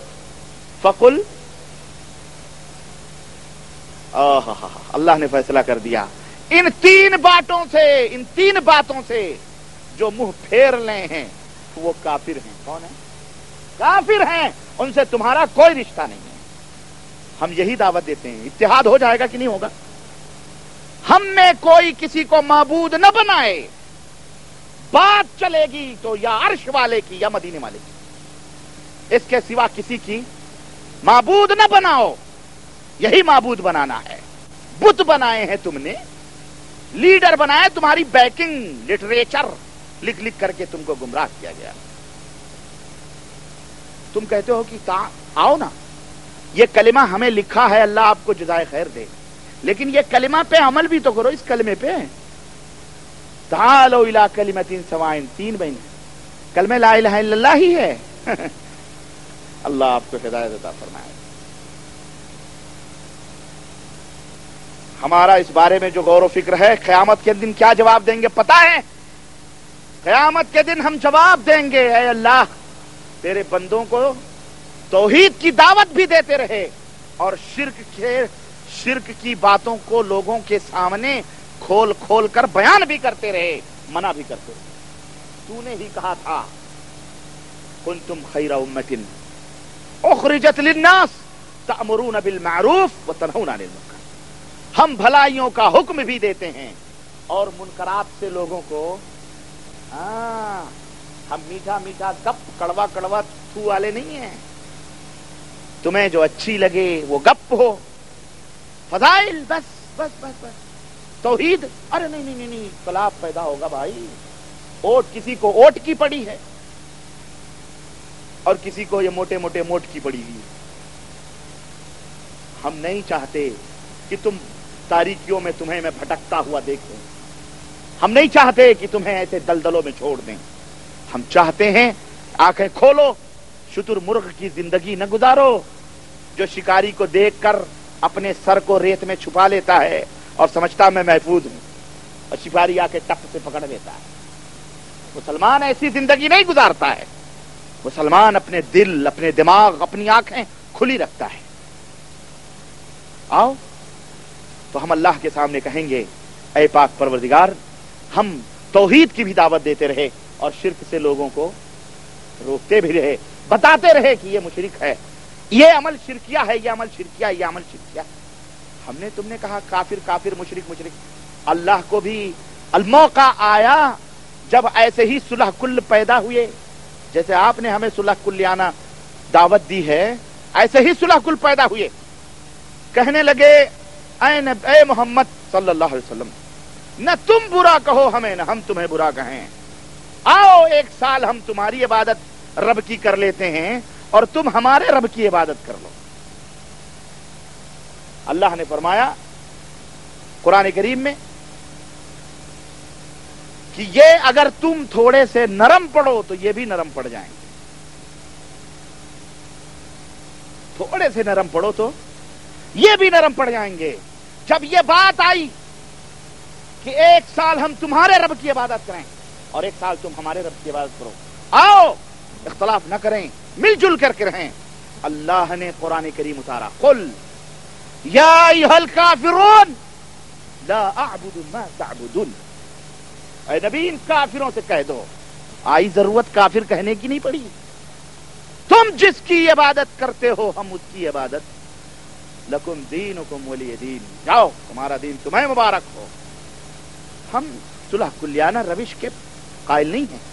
فَقُلْ، اللہ نے فیصلہ کر دیا ان تین باتوں سے ان تین باتوں سے جو منہ پھیر لے ہیں وہ کافر ہیں. کون ہے؟ کافر ہیں. ان سے تمہارا کوئی رشتہ نہیں ہے. ہم یہی دعوت دیتے ہیں. اتحاد ہو جائے گا کہ نہیں ہوگا؟ ہم میں کوئی کسی کو معبود نہ بنائے. بات چلے گی تو یا عرش والے کی یا مدینے والے کی، اس کے سوا کسی کی معبود نہ بناؤ. یہی معبود بنانا ہے. بت بنائے ہیں تم نے، لیڈر بنائے، تمہاری بیکنگ لٹریچر لکھ لکھ کر کے تم کو گمراہ کیا گیا. تم کہتے ہو کہ آؤ نا، یہ کلمہ ہمیں لکھا ہے، اللہ آپ کو جزائے خیر دے، لیکن یہ کلمہ پہ عمل بھی تو کرو. اس کلمے پہ تعالوا الی کلمۃ سواء، تین بین کلمہ لا الہ الا اللہ ہی ہے. اللہ آپ کو ہدایت عطا فرمائے. ہمارا اس بارے میں جو غور و فکر ہے، قیامت کے دن کیا جواب دیں گے پتہ ہے؟ قیامت کے دن ہم جواب دیں گے، اے اللہ تیرے بندوں کو توحید کی دعوت بھی دیتے رہے اور شرک کے شرک کی باتوں کو لوگوں کے سامنے کھول کھول کر بیان بھی کرتے رہے، منع بھی کرتے رہے. تو نے ہی کہا تھا کنتم خیر امۃ اخرجت للناس تأمرون بالمعروف وتنہون عن المنکر. ہم بھلائیوں کا حکم بھی دیتے ہیں اور منکرات سے لوگوں کو، ہاں ہم میٹھا میٹھا گپ کڑوا کڑوا تھو والے نہیں ہیں. تمہیں جو اچھی لگے وہ گپ ہو، فضائل بس بس بس بس توحید، ارے نہیں نہیں نہیں اختلاف پیدا ہوگا بھائی. اوٹ کسی کو اوٹ کی پڑی ہے اور کسی کو یہ موٹے موٹے موٹ کی پڑی ہوئی. ہم نہیں چاہتے کہ تم تاریکیوں میں تمہیں میں بھٹکتا ہوا دیکھوں. ہم نہیں چاہتے کہ تمہیں ایسے دلدلوں میں چھوڑ دیں. ہم چاہتے ہیں آنکھیں کھولو، شتر مرغ کی زندگی نہ گزارو جو شکاری کو دیکھ کر اپنے سر کو ریت میں چھپا لیتا ہے اور سمجھتا میں محفوظ ہوں اور شکاری آ کے ٹپ سے پکڑ لیتا ہے. مسلمان ایسی زندگی نہیں گزارتا ہے. مسلمان اپنے دل، اپنے دماغ، اپنی آنکھیں کھلی رکھتا ہے. آؤ تو ہم اللہ کے سامنے کہیں گے اے پاک پروردگار، ہم توحید کی بھی دعوت دیتے رہے اور شرک سے لوگوں کو روکتے بھی رہے، بتاتے رہے کہ یہ مشرک ہے، یہ عمل شرکیہ ہے، یہ عمل شرکیہ ہے، یہ عمل شرکیہ. ہم نے تم نے کہا کافر کافر مشرک مشرک. اللہ کو بھی الموقع آیا جب ایسے ہی صلح کل پیدا ہوئے، جیسے آپ نے ہمیں صلح کلیانہ دعوت دی ہے، ایسے ہی صلح کل پیدا ہوئے. کہنے لگے اے نب اے محمد صلی اللہ علیہ وسلم، نہ تم برا کہو ہمیں نہ ہم تمہیں برا کہیں. آؤ ایک سال ہم تمہاری عبادت رب کی کر لیتے ہیں اور تم ہمارے رب کی عبادت کر لو. اللہ نے فرمایا قرآن کریم میں کہ یہ اگر تم تھوڑے سے نرم پڑو تو یہ بھی نرم پڑ جائیں گے. تھوڑے سے نرم پڑو تو یہ بھی نرم پڑ جائیں گے. جب یہ بات آئی کہ ایک سال ہم تمہارے رب کی عبادت کریں اور ایک سال تم ہمارے رب کی عبادت کرو، آؤ اختلاف نہ کریں، مل جل کر کے رہیں. اللہ نے قرآن کریم اتارا، قل یا ایھا الکافرون لا اعبد ما تعبدون. اے نبی ان کافروں سے کہہ دو، آئی ضرورت کافر کہنے کی نہیں پڑی. تم جس کی عبادت کرتے ہو ہم اس کی عبادت، لکم دینکم ولی دین، جاؤ تمہارا دین تمہیں مبارک ہو. ہم صلح کلیانہ روش کے قائل نہیں ہیں.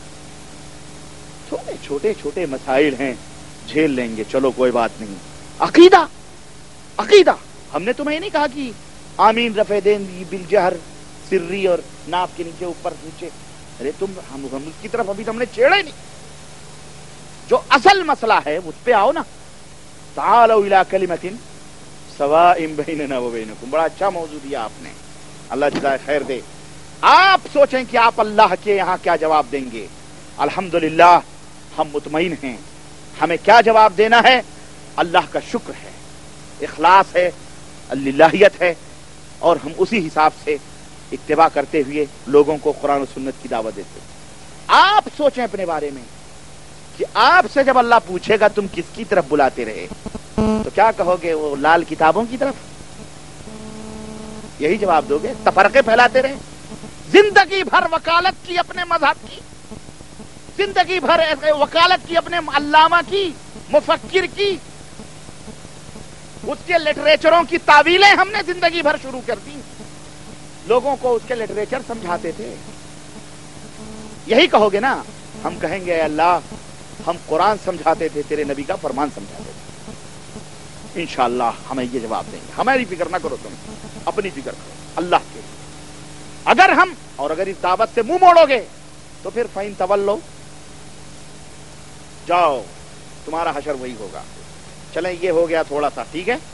تھوڑے چھوٹے چھوٹے مسائل ہیں، جھیل لیں گے، چلو کوئی بات نہیں. عقیدہ عقیدہ ہم نے تمہیں نہیں کہا کہ آمین رفع دین بالجہر سری اور ناف کے نیچے اوپر نیچے. ارے تم ہم, ہم اس کی طرف ابھی تم نے چھیڑے نہیں. جو اصل مسئلہ ہے اس پہ آؤ نا. تعالوا الی کلمۃ سواء بیننا وبینکم. بڑا اچھا موضوع دیا آپ نے، اللہ جزائے خیر دے. آپ سوچیں کہ آپ اللہ کے یہاں کیا جواب دیں گے. الحمدللہ ہم مطمئن ہیں. ہمیں کیا جواب دینا ہے؟ اللہ کا شکر ہے، اخلاص ہے، اللہیت ہے، اور ہم اسی حساب سے اتباع کرتے ہوئے لوگوں کو قرآن و سنت کی دعوت دیتے ہیں. آپ سوچیں اپنے بارے میں کہ آپ سے جب اللہ پوچھے گا تم کس کی طرف بلاتے رہے تو کیا کہو گے؟ وہ لال کتابوں کی طرف. یہی جواب دو گے؟ تفرقے پھیلاتے رہے، زندگی بھر وکالت کی اپنے مذہب کی، زندگی بھر وکالت کی اپنے علامہ کی، مفکر کی، اس کے لٹریچروں کی تعویلیں ہم نے زندگی بھر شروع کر دی، لوگوں کو اس کے لٹریچر سمجھاتے تھے۔ یہی کہو گے نا؟ ہم کہیں گے اے اللہ ہم قرآن سمجھاتے تھے، تیرے نبی کا فرمان سمجھاتے تھے۔ انشاءاللہ ہمیں یہ جواب دیں گے، ہماری فکر نہ کرو، تم اپنی فکر کرو اللہ کے۔ اگر ہم اور اگر اس دعوت سے منہ موڑو گے تو پھر فَإِن تَوَلَّوْا، جاؤ تمہارا حشر وہی ہوگا۔ چلیں یہ ہو گیا تھوڑا سا، ٹھیک ہے۔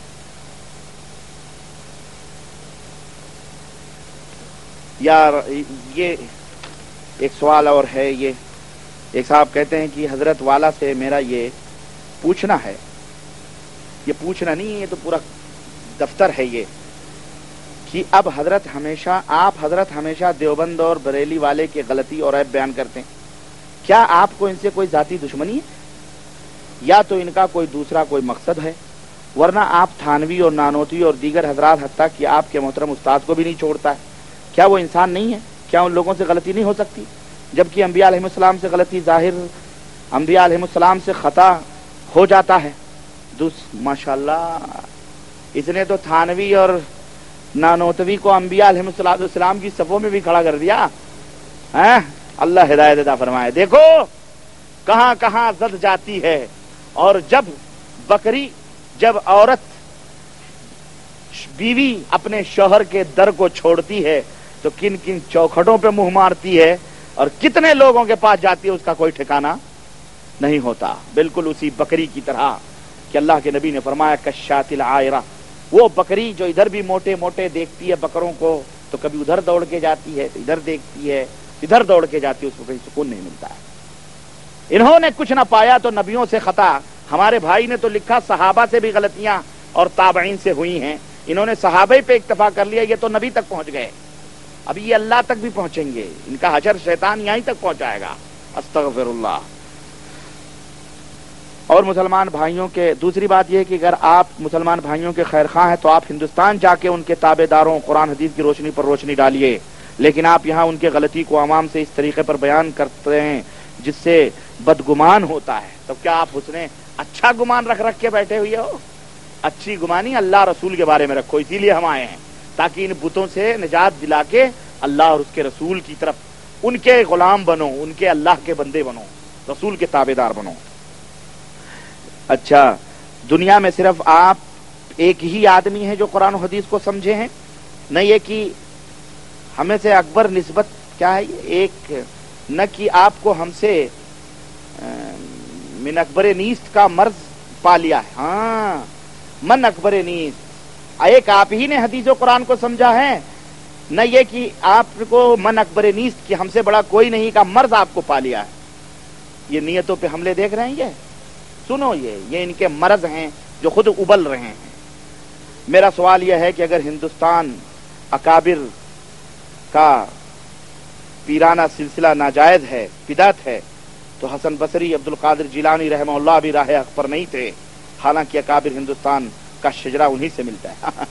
یار یہ ایک سوال اور ہے، یہ ایک صاحب کہتے ہیں کہ حضرت والا سے میرا یہ پوچھنا ہے، یہ پوچھنا نہیں، یہ تو پورا دفتر ہے یہ، کہ اب حضرت ہمیشہ آپ حضرت ہمیشہ دیوبند اور بریلی والے کے غلطی اور عیب بیان کرتے ہیں، کیا آپ کو ان سے کوئی ذاتی دشمنی ہے یا تو ان کا کوئی دوسرا کوئی مقصد ہے؟ ورنہ آپ تھانوی اور نانوتوی اور دیگر حضرات حتیٰ کہ آپ کے محترم استاد کو بھی نہیں چھوڑتا ہے، کیا وہ انسان نہیں ہے؟ کیا ان لوگوں سے غلطی نہیں ہو سکتی؟ جبکہ انبیاء علیہ السلام سے غلطی ظاہر، انبیاء علیہ السلام سے خطا ہو جاتا ہے۔ ماشاءاللہ اس نے تو تھانوی اور نانوتوی کو انبیاء علیہ السلام کی صفوں میں بھی کھڑا کر دیا ہے۔ اللہ ہدایت عطا فرمائے۔ دیکھو کہاں کہاں زد جاتی ہے، اور جب بکری جب عورت بیوی اپنے شوہر کے در کو چھوڑتی ہے تو کن کن چوکھٹوں پہ منہ مارتی ہے اور کتنے لوگوں کے پاس جاتی ہے، اس کا کوئی ٹھکانہ نہیں ہوتا۔ بالکل اسی بکری کی طرح کہ اللہ کے نبی نے فرمایا کشات العائرہ، وہ بکری جو ادھر بھی موٹے موٹے دیکھتی ہے بکروں کو تو کبھی ادھر دوڑ کے جاتی ہے، ادھر دیکھتی ہے ادھر دوڑ کے جاتی ہے، اس کو کہیں سکون نہیں ملتا ہے۔ انہوں نے کچھ نہ پایا تو نبیوں سے خطا، ہمارے بھائی نے تو لکھا صحابہ سے بھی غلطیاں اور تابعین سے ہوئی ہیں، انہوں نے صحابہ پہ اکتفا کر لیا، یہ تو نبی تک پہنچ گئے، اب یہ اللہ تک بھی پہنچیں گے، ان کا حشر شیطان یہیں تک پہنچائے گا۔ استغفر اللہ۔ اور مسلمان بھائیوں کے دوسری بات یہ ہے کہ اگر آپ مسلمان بھائیوں کے خیر خواہ ہیں تو آپ ہندوستان جا کے ان کے تابع داروں قرآن حدیث کی روشنی پر روشنی ڈالیے، لیکن آپ یہاں ان کے غلطی کو عوام سے اس طریقے پر بیان کرتے ہیں جس سے بدگمان ہوتا ہے، تو کیا آپ حسن اچھا گمان رکھ رکھ کے بیٹھے ہوئے ہو؟ اچھی گمانی اللہ رسول کے بارے میں رکھو، اسی لیے ہم آئے ہیں تاکہ ان بتوں سے نجات دلا کے اللہ اور اس کے رسول کی طرف ان کے غلام بنو، ان کے اللہ کے بندے بنو، رسول کے تابع دار بنو۔ اچھا، دنیا میں صرف آپ ایک ہی آدمی ہیں جو قرآن و حدیث کو سمجھے ہیں؟ نہیں، یہ کہ ہمیں سے اکبر نسبت کیا ہے، ایک نہ کہ آپ کو ہم سے من اکبر نیست کا مرض پا لیا ہے، ہاں من اکبر نیست، ایک آپ ہی نے حدیث و قرآن کو سمجھا ہے، نہ یہ کہ آپ کو من اکبر نیست کہ ہم سے بڑا کوئی نہیں کا مرض آپ کو پا لیا ہے۔ یہ نیتوں پہ حملے دیکھ رہے ہیں، یہ سنو، یہ یہ ان کے مرض ہیں جو خود ابل رہے ہیں۔ میرا سوال یہ ہے کہ اگر ہندوستان اکابر کا پیرانہ سلسلہ ناجائز ہے، بدعت ہے، تو حسن بصری، عبد القادر جیلانی رحمہ اللہ بھی راہ حق پر نہیں تھے، حالانکہ اکابر ہندوستان کا شجرہ انہی سے ملتا ہے۔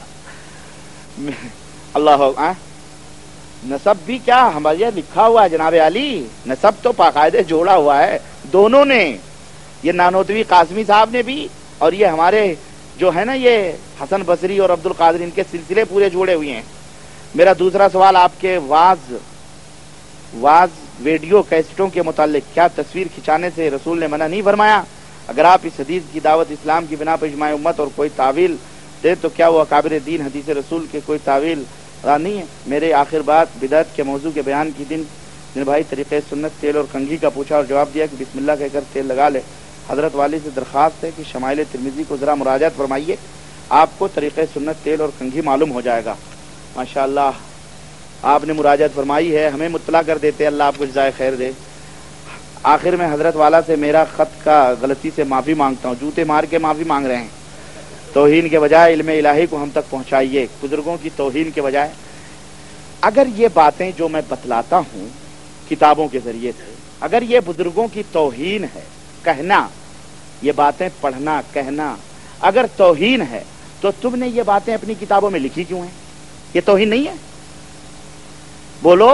اللہ آہ؟ نسب بھی کیا ہمارے یہاں لکھا ہوا ہے جناب علی، نسب تو باقاعدہ جوڑا ہوا ہے دونوں نے، یہ نانوتوی قاسمی صاحب نے بھی، اور یہ ہمارے جو ہے نا یہ حسن بصری اور عبد القادر، ان کے سلسلے پورے جوڑے ہوئے ہیں۔ میرا دوسرا سوال آپ کے واز واز ویڈیو کیسٹوں کے متعلق، کیا تصویر کھنچانے سے رسول نے منع نہیں فرمایا؟ اگر آپ اس حدیث کی دعوت اسلام کی بنا پر اجماع امت اور کوئی تعویل دے تو کیا وہ اکابر دین حدیث رسول کے کوئی تعویل نہیں ہے؟ میرے آخر بات بدعت کے موضوع کے بیان کی دن جن بھائی طریقے سنت تیل اور کنگھی کا پوچھا اور جواب دیا کہ بسم اللہ کہہ کر تیل لگا لے، حضرت والی سے درخواست ہے کہ شمائل ترمذی کو ذرا مراجعت فرمائیے، آپ کو طریقے سنت تیل اور کنگھی معلوم ہو جائے گا۔ ماشاءاللہ آپ نے مراجعت فرمائی ہے، ہمیں مطلع کر دیتے، اللہ آپ کو جزائے خیر دے۔ آخر میں حضرت والا سے میرا خط کا غلطی سے معافی مانگتا ہوں، جوتے مار کے معافی مانگ رہے ہیں، توہین کے بجائے علم الہی کو ہم تک پہنچائیے، بزرگوں کی توہین کے بجائے۔ اگر یہ باتیں جو میں بتلاتا ہوں کتابوں کے ذریعے سے، اگر یہ بزرگوں کی توہین ہے کہنا، یہ باتیں پڑھنا کہنا اگر توہین ہے تو تم نے یہ باتیں اپنی کتابوں میں لکھی کیوں ہیں؟ یہ توہین نہیں ہے؟ بولو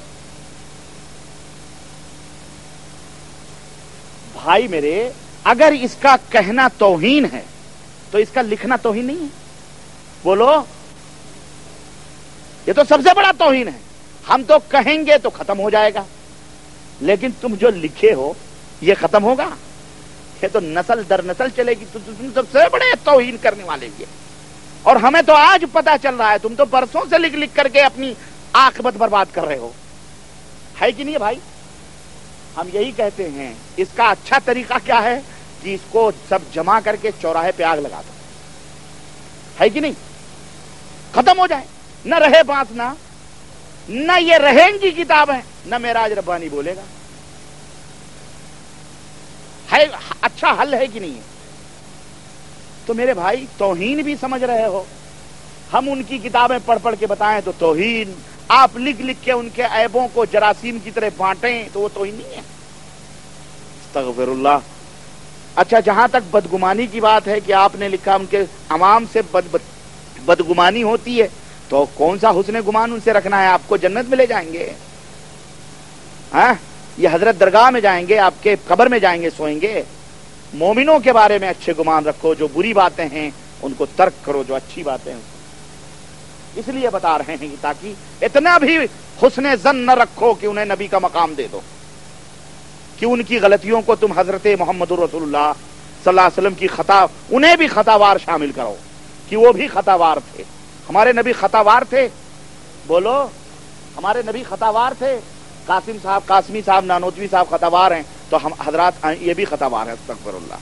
بھائی میرے، اگر اس کا کہنا توہین ہے تو اس کا لکھنا توہین نہیں ہے؟ بولو، یہ تو سب سے بڑا توہین ہے. ہم تو کہیں گے تو ختم ہو جائے گا، لیکن تم جو لکھے ہو یہ ختم ہوگا؟ یہ تو نسل در نسل چلے گی. تو تم سب سے بڑے توہین کرنے والے یہ، اور ہمیں تو آج پتا چل رہا ہے. تم تو برسوں سے لکھ لکھ کر کے اپنی عاقبت برباد کر رہے ہو، ہے کہ نہیں بھائی؟ ہم یہی کہتے ہیں اس کا اچھا طریقہ کیا ہے کہ اس کو سب جمع کر کے چوراہے پہ آگ لگا دو، ہے کہ نہیں؟ ختم ہو جائے. نہ رہے بانس، نہ نہ یہ رہیں گی کتابیں، نہ معراج ربانی بولے گا. ہے اچھا حل ہے کہ نہیں ہے؟ تو میرے بھائی توہین بھی سمجھ رہے ہو. ہم ان کی کتابیں پڑھ پڑھ کے بتائیں تو توہین، آپ لکھ لکھ کے ان کے عیبوں کو جراثیم کی طرح بانٹیں تو وہ توہین نہیں ہے. استغفر اللہ. اچھا، جہاں تک بدگمانی کی بات ہے کہ آپ نے لکھا ان کے عوام سے بد بد بدگمانی ہوتی ہے، تو کون سا حسن گمان ان سے رکھنا ہے؟ آپ کو جنت میں لے جائیں گے؟ ہاں، یہ حضرت درگاہ میں جائیں گے، آپ کے قبر میں جائیں گے، سوئیں گے. مومنوں کے بارے میں اچھے گمان رکھو، جو بری باتیں ہیں ان کو ترک کرو، جو اچھی باتیں ہیں. اس لیے بتا رہے ہیں تاکہ اتنا بھی حسن ظن نہ رکھو کہ انہیں نبی کا مقام دے دو، کہ ان کی غلطیوں کو تم حضرت محمد رسول اللہ صلی اللہ علیہ وسلم کی خطا، انہیں بھی خطا وار شامل کرو کہ وہ بھی خطا وار تھے. ہمارے نبی خطا وار تھے؟ بولو، ہمارے نبی خطا وار تھے؟ قاسم صاحب، قاسمی صاحب، نانوتوی صاحب خطا وار ہیں تو ہم حضرات یہ بھی خطا وار ہیں. استغفر اللہ.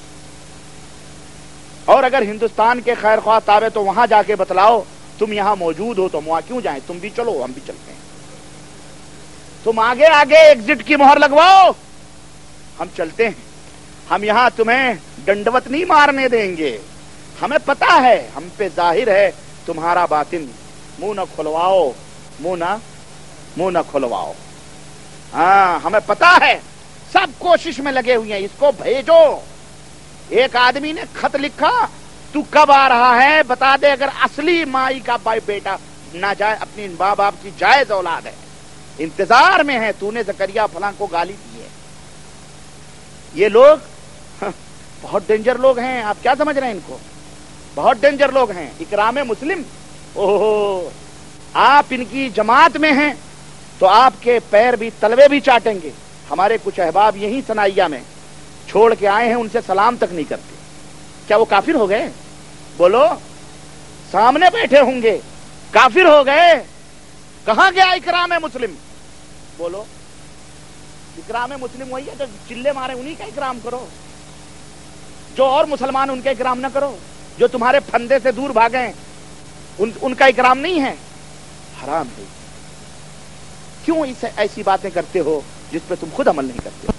اور اگر ہندوستان کے خیر خواہ تابع تو وہاں جا کے بتلاؤ. تم یہاں موجود ہو تو وہاں کیوں جائیں؟ تم بھی چلو، ہم بھی چلتے ہیں. تم آگے آگے ایگزٹ کی مہر لگواؤ، ہم چلتے ہیں. ہم یہاں تمہیں ڈنڈوت نہیں مارنے دیں گے. ہمیں پتا ہے، ہم پہ ظاہر ہے تمہارا باطن. منہ نہ کھلواؤ، منہ نہ منہ نہ کھلواؤ. ہاں، ہمیں پتا ہے، سب کوشش میں لگے ہوئے ہیں. اس کو بھیجو. ایک آدمی نے خط لکھا، تو کب آ رہا ہے بتا دے. اگر اصلی مائی کا بھائی بیٹا ناجائز اپنی ماں باپ کی جائز اولاد ہے، انتظار میں ہے، تو نے زکریا فلاں کو گالی دی ہے. یہ لوگ بہت ڈینجر لوگ ہیں. آپ کیا سمجھ رہے ہیں ان کو؟ بہت ڈینجر لوگ ہیں. اکرام مسلم، اوہ، آپ ان کی جماعت میں ہیں تو آپ کے پیر بھی تلوے بھی چاٹیں گے. ہمارے کچھ احباب یہیں سنائیہ میں چھوڑ کے آئے ہیں، ان سے سلام تک نہیں کرتے. کیا وہ کافر ہو گئے؟ بولو، سامنے بیٹھے ہوں گے، کافر ہو گئے؟ کہاں گیا اکرام مسلم؟ بولو. اکرام مسلم وہی ہے جو چلے مارے انہی کا اکرام کرو. جو اور مسلمان ان کا اکرام نہ کرو. جو تمہارے پھندے سے دور بھاگے ان, ان کا اکرام نہیں ہے. حرام ہے. کیوں اس ایسی باتیں کرتے ہو جس پہ تم خود عمل نہیں کرتے؟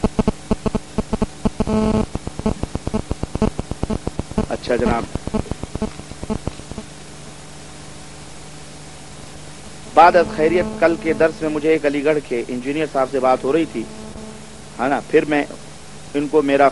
اچھا جناب، بعد از خیریت کل کے درس میں مجھے ایک علی گڑھ کے انجینئر صاحب سے بات ہو رہی تھی، ہے نا. پھر میں ان کو میرا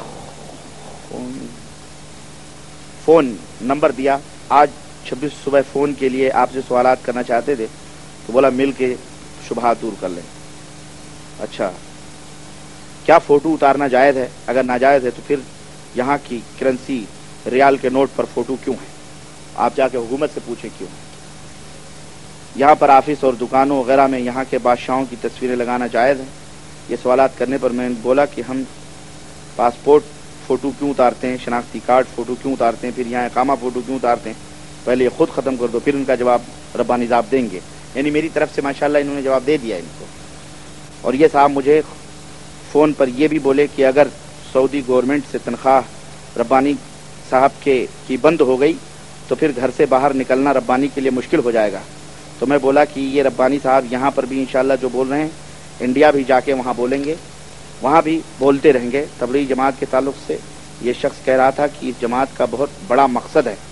فون نمبر دیا. آج چھبیس صبح فون کے لیے آپ سے سوالات کرنا چاہتے تھے تو بولا مل کے شبہات دور کر لیں. اچھا، کیا فوٹو اتارنا جائز ہے؟ اگر ناجائز ہے تو پھر یہاں کی کرنسی ریال کے نوٹ پر فوٹو کیوں ہے؟ آپ جا کے حکومت سے پوچھیں کیوں. یہاں پر آفس اور دکانوں وغیرہ میں یہاں کے بادشاہوں کی تصویریں لگانا جائز ہے؟ یہ سوالات کرنے پر میں نے بولا کہ ہم پاسپورٹ فوٹو کیوں اتارتے ہیں، شناختی کارڈ فوٹو کیوں اتارتے ہیں، پھر یہاں اقامہ فوٹو کیوں اتارتے ہیں؟ پہلے یہ خود ختم کر دو، پھر ان کا جواب ربانی صاحب دیں گے. یعنی میری طرف سے ماشاءاللہ انہوں نے جواب دے دیا ان کو. اور یہ صاحب مجھے فون پر یہ بھی بولے کہ اگر سعودی گورنمنٹ سے تنخواہ ربانی صاحب کے کی بند ہو گئی تو پھر گھر سے باہر نکلنا ربانی کے لیے مشکل ہو جائے گا. تو میں بولا کہ یہ ربانی صاحب یہاں پر بھی انشاءاللہ جو بول رہے ہیں انڈیا بھی جا کے وہاں بولیں گے، وہاں بھی بولتے رہیں گے. تبلیغ جماعت کے تعلق سے یہ شخص کہہ رہا تھا کہ اس جماعت کا بہت بڑا مقصد ہے.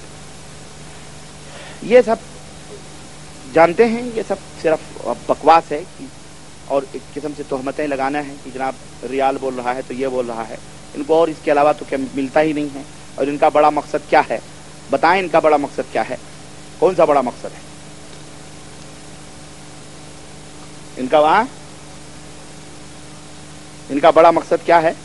یہ سب جانتے ہیں، یہ سب صرف بکواس ہے اور ایک قسم سے تہمتیں لگانا ہے کہ جناب ریال بول رہا ہے تو یہ بول رہا ہے. ان کو اور اس کے علاوہ تو کیا ملتا ہی نہیں ہے. اور ان کا بڑا مقصد کیا ہے؟ بتائیں ان کا بڑا مقصد کیا ہے؟ کون سا بڑا مقصد ہے؟ ان کا وہاں ان کا بڑا مقصد کیا ہے؟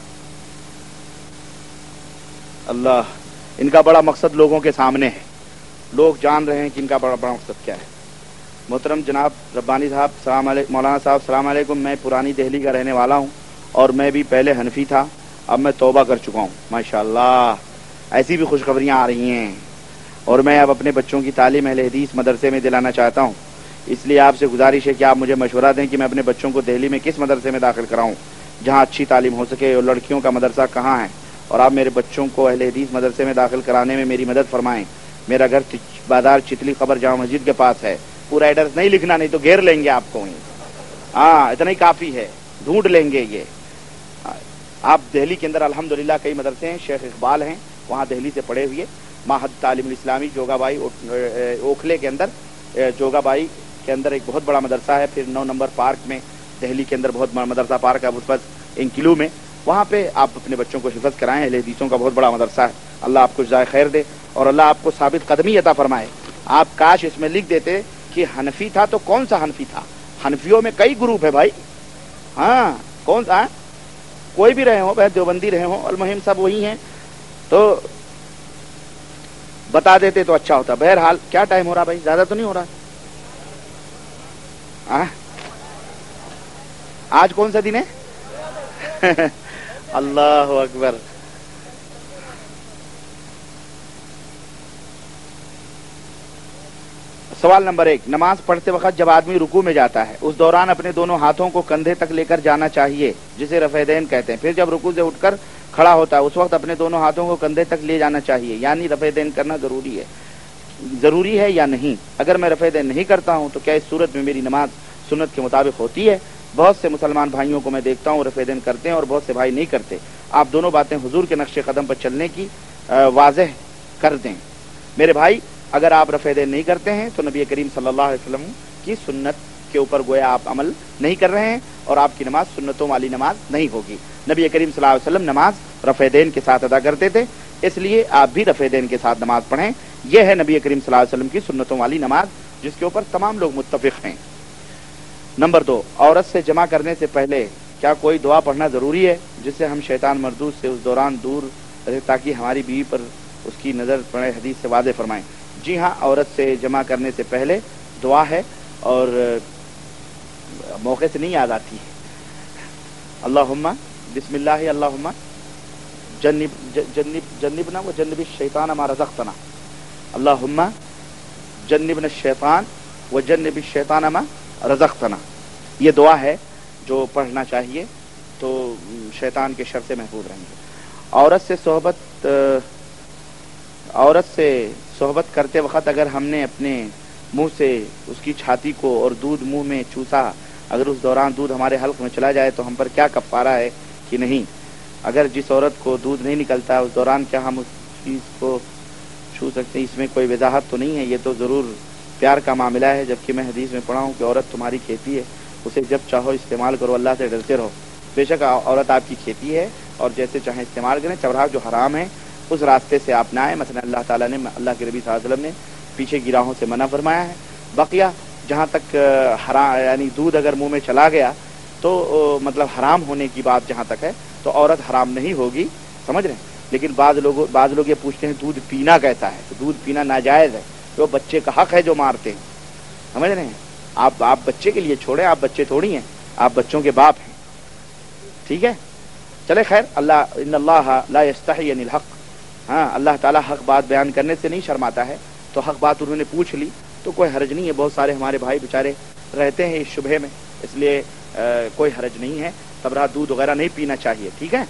اللہ، ان کا بڑا مقصد لوگوں کے سامنے ہے، لوگ جان رہے ہیں کہ ان کا بڑا بڑا مقصد کیا ہے۔ محترم جناب ربانی صاحب سلام علیکم، مولانا صاحب السلام علیکم، میں پرانی دہلی کا رہنے والا ہوں اور میں بھی پہلے حنفی تھا، اب میں توبہ کر چکا ہوں۔ ماشاءاللہ، ایسی بھی خوشخبریاں آ رہی ہیں، اور میں اب اپنے بچوں کی تعلیم اہل حدیث مدرسے میں دلانا چاہتا ہوں، اس لیے آپ سے گزارش ہے کہ آپ مجھے مشورہ دیں کہ میں اپنے بچوں کو دہلی میں کس مدرسے میں داخل کراؤں جہاں اچھی تعلیم ہو سکے، اور لڑکیوں کا مدرسہ کہاں ہے، اور آپ میرے بچوں کو اہل حدیث مدرسے میں داخل کرانے میں میری مدد فرمائیں۔ میرا گھر بازار چتلی قبر جامع مسجد کے پاس ہے، پورا ایڈریس نہیں لکھنا، نہیں تو گھیر لیں گے آپ کو، ہاں اتنا ہی کافی ہے، ڈھونڈ لیں گے یہ۔ آپ دہلی کے اندر الحمدللہ کئی مدرسے ہیں، شیخ اقبال ہیں وہاں دہلی سے پڑھے ہوئے، معہد تعلیم الاسلامی جوگا بائی اوکھلے کے اندر، جوگا بائی کے اندر ایک بہت بڑا مدرسہ ہے، پھر نو نمبر پارک میں دہلی کے اندر بہت بڑا مدرسہ پارک ہے اس انکلو میں، وہاں پہ آپ اپنے بچوں کو حفظ کرائیں، اہل حدیثوں کا بہت بڑا مدرسہ ہے۔ اللہ آپ کو جزائے خیر دے اور اللہ آپ کو ثابت قدمی عطا فرمائے۔ آپ کاش اس میں لکھ دیتے کہ حنفی تھا تو کون سا حنفی تھا، حنفیوں میں کئی گروپ ہے بھائی، ہاں کون سا، کوئی بھی رہے ہوں، بھائی دیوبندی رہے ہوں، المہم سب وہی ہیں، تو بتا دیتے تو اچھا ہوتا۔ بہرحال کیا ٹائم ہو رہا بھائی، زیادہ تو نہیں ہو رہا؟ آہ؟ آج کون سا دن ہے؟ اللہ اکبر۔ سوال نمبر ایک، نماز پڑھتے وقت جب آدمی رکوع میں جاتا ہے اس دوران اپنے دونوں ہاتھوں کو کندھے تک لے کر جانا چاہیے جسے رفع دین کہتے ہیں، پھر جب رکوع سے اٹھ کر کھڑا ہوتا ہے اس وقت اپنے دونوں ہاتھوں کو کندھے تک لے جانا چاہیے، یعنی رفع دین کرنا ضروری ہے ضروری ہے یا نہیں؟ اگر میں رفع دین نہیں کرتا ہوں تو کیا اس صورت میں میری نماز سنت کے مطابق ہوتی ہے؟ بہت سے مسلمان بھائیوں کو میں دیکھتا ہوں رفع دین کرتے ہیں اور بہت سے بھائی نہیں کرتے، آپ دونوں باتیں حضور کے نقش قدم پر چلنے کی واضح کر دیں۔ میرے بھائی، اگر آپ رفع دین نہیں کرتے ہیں تو نبی کریم صلی اللہ علیہ وسلم کی سنت کے اوپر گویا آپ عمل نہیں کر رہے ہیں اور آپ کی نماز سنتوں والی نماز نہیں ہوگی۔ نبی کریم صلی اللہ علیہ وسلم نماز رفع دین کے ساتھ ادا کرتے تھے، اس لیے آپ بھی رفع دین کے ساتھ نماز پڑھیں، یہ ہے نبی کریم صلی اللہ علیہ وسلم کی سنتوں والی نماز جس کے اوپر تمام لوگ متفق ہیں۔ نمبر دو، عورت سے جمع کرنے سے پہلے کیا کوئی دعا پڑھنا ضروری ہے جس سے ہم شیطان مردود سے اس دوران دور رہے تاکہ ہماری بیوی پر اس کی نظر پڑے؟ حدیث سے واضح فرمائیں۔ جی ہاں، عورت سے جمع کرنے سے پہلے دعا ہے اور موقع سے نہیں یاد آتی ہے۔ اللہم بسم اللہ اللہم جنب جنب جنبنا و جنب الشیطان ما رزقتنا، اللہم جنبنا الشیطان و جنب الشیطان ما رزقتنا، یہ دعا ہے جو پڑھنا چاہیے تو شیطان کے شر سے محفوظ رہیں گے۔ عورت سے صحبت عورت سے صحبت کرتے وقت اگر ہم نے اپنے منہ سے اس کی چھاتی کو اور دودھ منہ میں چوسا، اگر اس دوران دودھ ہمارے حلق میں چلا جائے تو ہم پر کیا کفارہ ہے کہ نہیں؟ اگر جس عورت کو دودھ نہیں نکلتا اس دوران کیا ہم اس چیز کو چھو سکتے ہیں؟ اس میں کوئی وضاحت تو نہیں ہے، یہ تو ضرور پیار کا معاملہ ہے، جبکہ میں حدیث میں پڑھا ہوں کہ عورت تمہاری کھیتی ہے، اسے جب چاہو استعمال کرو، اللہ سے ڈرتے رہو۔ بے شک عورت آپ کی کھیتی ہے اور جیسے چاہیں استعمال کریں، چبراہ جو حرام ہے اس راستے سے آپ نہ آئیں۔ مثلا اللہ تعالیٰ نے اللہ کے نبی صلی اللہ علیہ وسلم نے پیچھے کی راہوں سے منع فرمایا ہے۔ بقیہ جہاں تک حرام یعنی دودھ اگر منہ میں چلا گیا تو مطلب حرام ہونے کی بات جہاں تک ہے تو عورت حرام نہیں ہوگی، سمجھ رہے ہیں؟ لیکن بعض لوگ بعض لوگ یہ پوچھتے ہیں دودھ پینا کیسا ہے، تو دودھ پینا ناجائز ہے، وہ بچے کا حق ہے جو مارتے ہیں، سمجھ رہے ہیں؟ آپ آپ بچے کے لیے چھوڑیں، آپ بچے تھوڑی ہیں، آپ بچوں کے باپ ہیں، ٹھیک ہے؟ چلے خیر، اللہ ان اللہ لا یستحی عن الحق، ہاں اللہ تعالیٰ حق بات بیان کرنے سے نہیں شرماتا ہے، تو حق بات انہوں نے پوچھ لی تو کوئی حرج نہیں ہے۔ بہت سارے ہمارے بھائی بیچارے رہتے ہیں اس شبہے میں، اس لیے آ, کوئی حرج نہیں ہے، تبرہ دودھ وغیرہ نہیں پینا چاہیے، ٹھیک ہے؟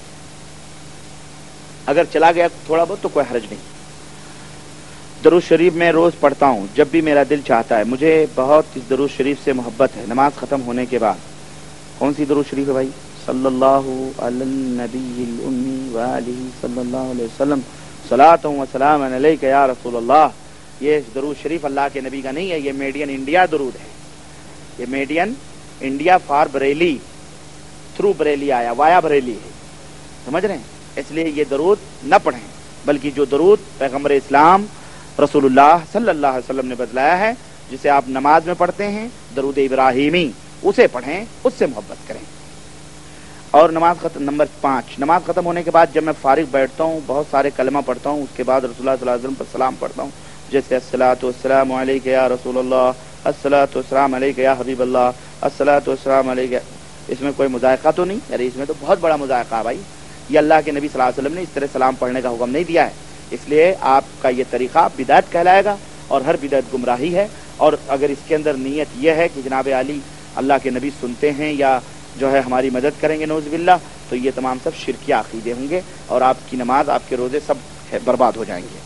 اگر چلا گیا تھوڑا بہت تو کوئی حرج نہیں۔ درود شریف میں روز پڑھتا ہوں جب بھی میرا دل چاہتا ہے، مجھے بہت اس درود شریف سے محبت ہے۔ نماز ختم ہونے کے بعد کون سی درود شریف ہے بھائی؟ صلی اللہ علی النبی الامی وآلہ صلی اللہ علیہ وسلم صلاۃ و سلام علیک یا رسول اللہ۔ یہ درود شریف اللہ کے نبی کا نہیں ہے، یہ میڈ ان انڈیا درود ہے، یہ made in India for Bareilly, through Bareilly آیا، وایا بریلی ہے، سمجھ رہے ہیں؟ اس لیے یہ درود نہ پڑھیں، بلکہ جو درود پیغمبر اسلام رسول اللہ صلی اللہ علیہ وسلم نے بتلایا ہے، جسے آپ نماز میں پڑھتے ہیں، درود ابراہیمی اسے پڑھیں، اس سے محبت کریں. اور نماز ختم نمبر پانچ، نماز ختم ہونے کے بعد جب میں فارغ بیٹھتا ہوں بہت سارے کلمہ پڑھتا ہوں، اس کے بعد رسول اللہ صلی اللہ علیہ وسلم پر سلام پڑھتا ہوں، جیسے الصلاۃ والسلام علیک یا رسول اللہ، الصلاۃ والسلام علیک یا حبیب اللہ، الصلاۃ والسلام علیک. اس میں کوئی مذائقہ تو نہیں؟ ارے اس میں تو بہت بڑا مذائقہ ہے بھائی. یہ اللہ کے نبی صلی اللہ علیہ وسلم نے اس طرح سلام پڑھنے کا حکم نہیں دیا ہے، اس لیے آپ کا یہ طریقہ بدعت کہلائے گا اور ہر بدعت گمراہی ہے. اور اگر اس کے اندر نیت یہ ہے کہ جناب علی اللہ کے نبی سنتے ہیں یا جو ہے ہماری مدد کریں گے نعوذ باللہ، تو یہ تمام سب شرکی عقیدے ہوں گے اور آپ کی نماز، آپ کے روزے سب برباد ہو جائیں گے.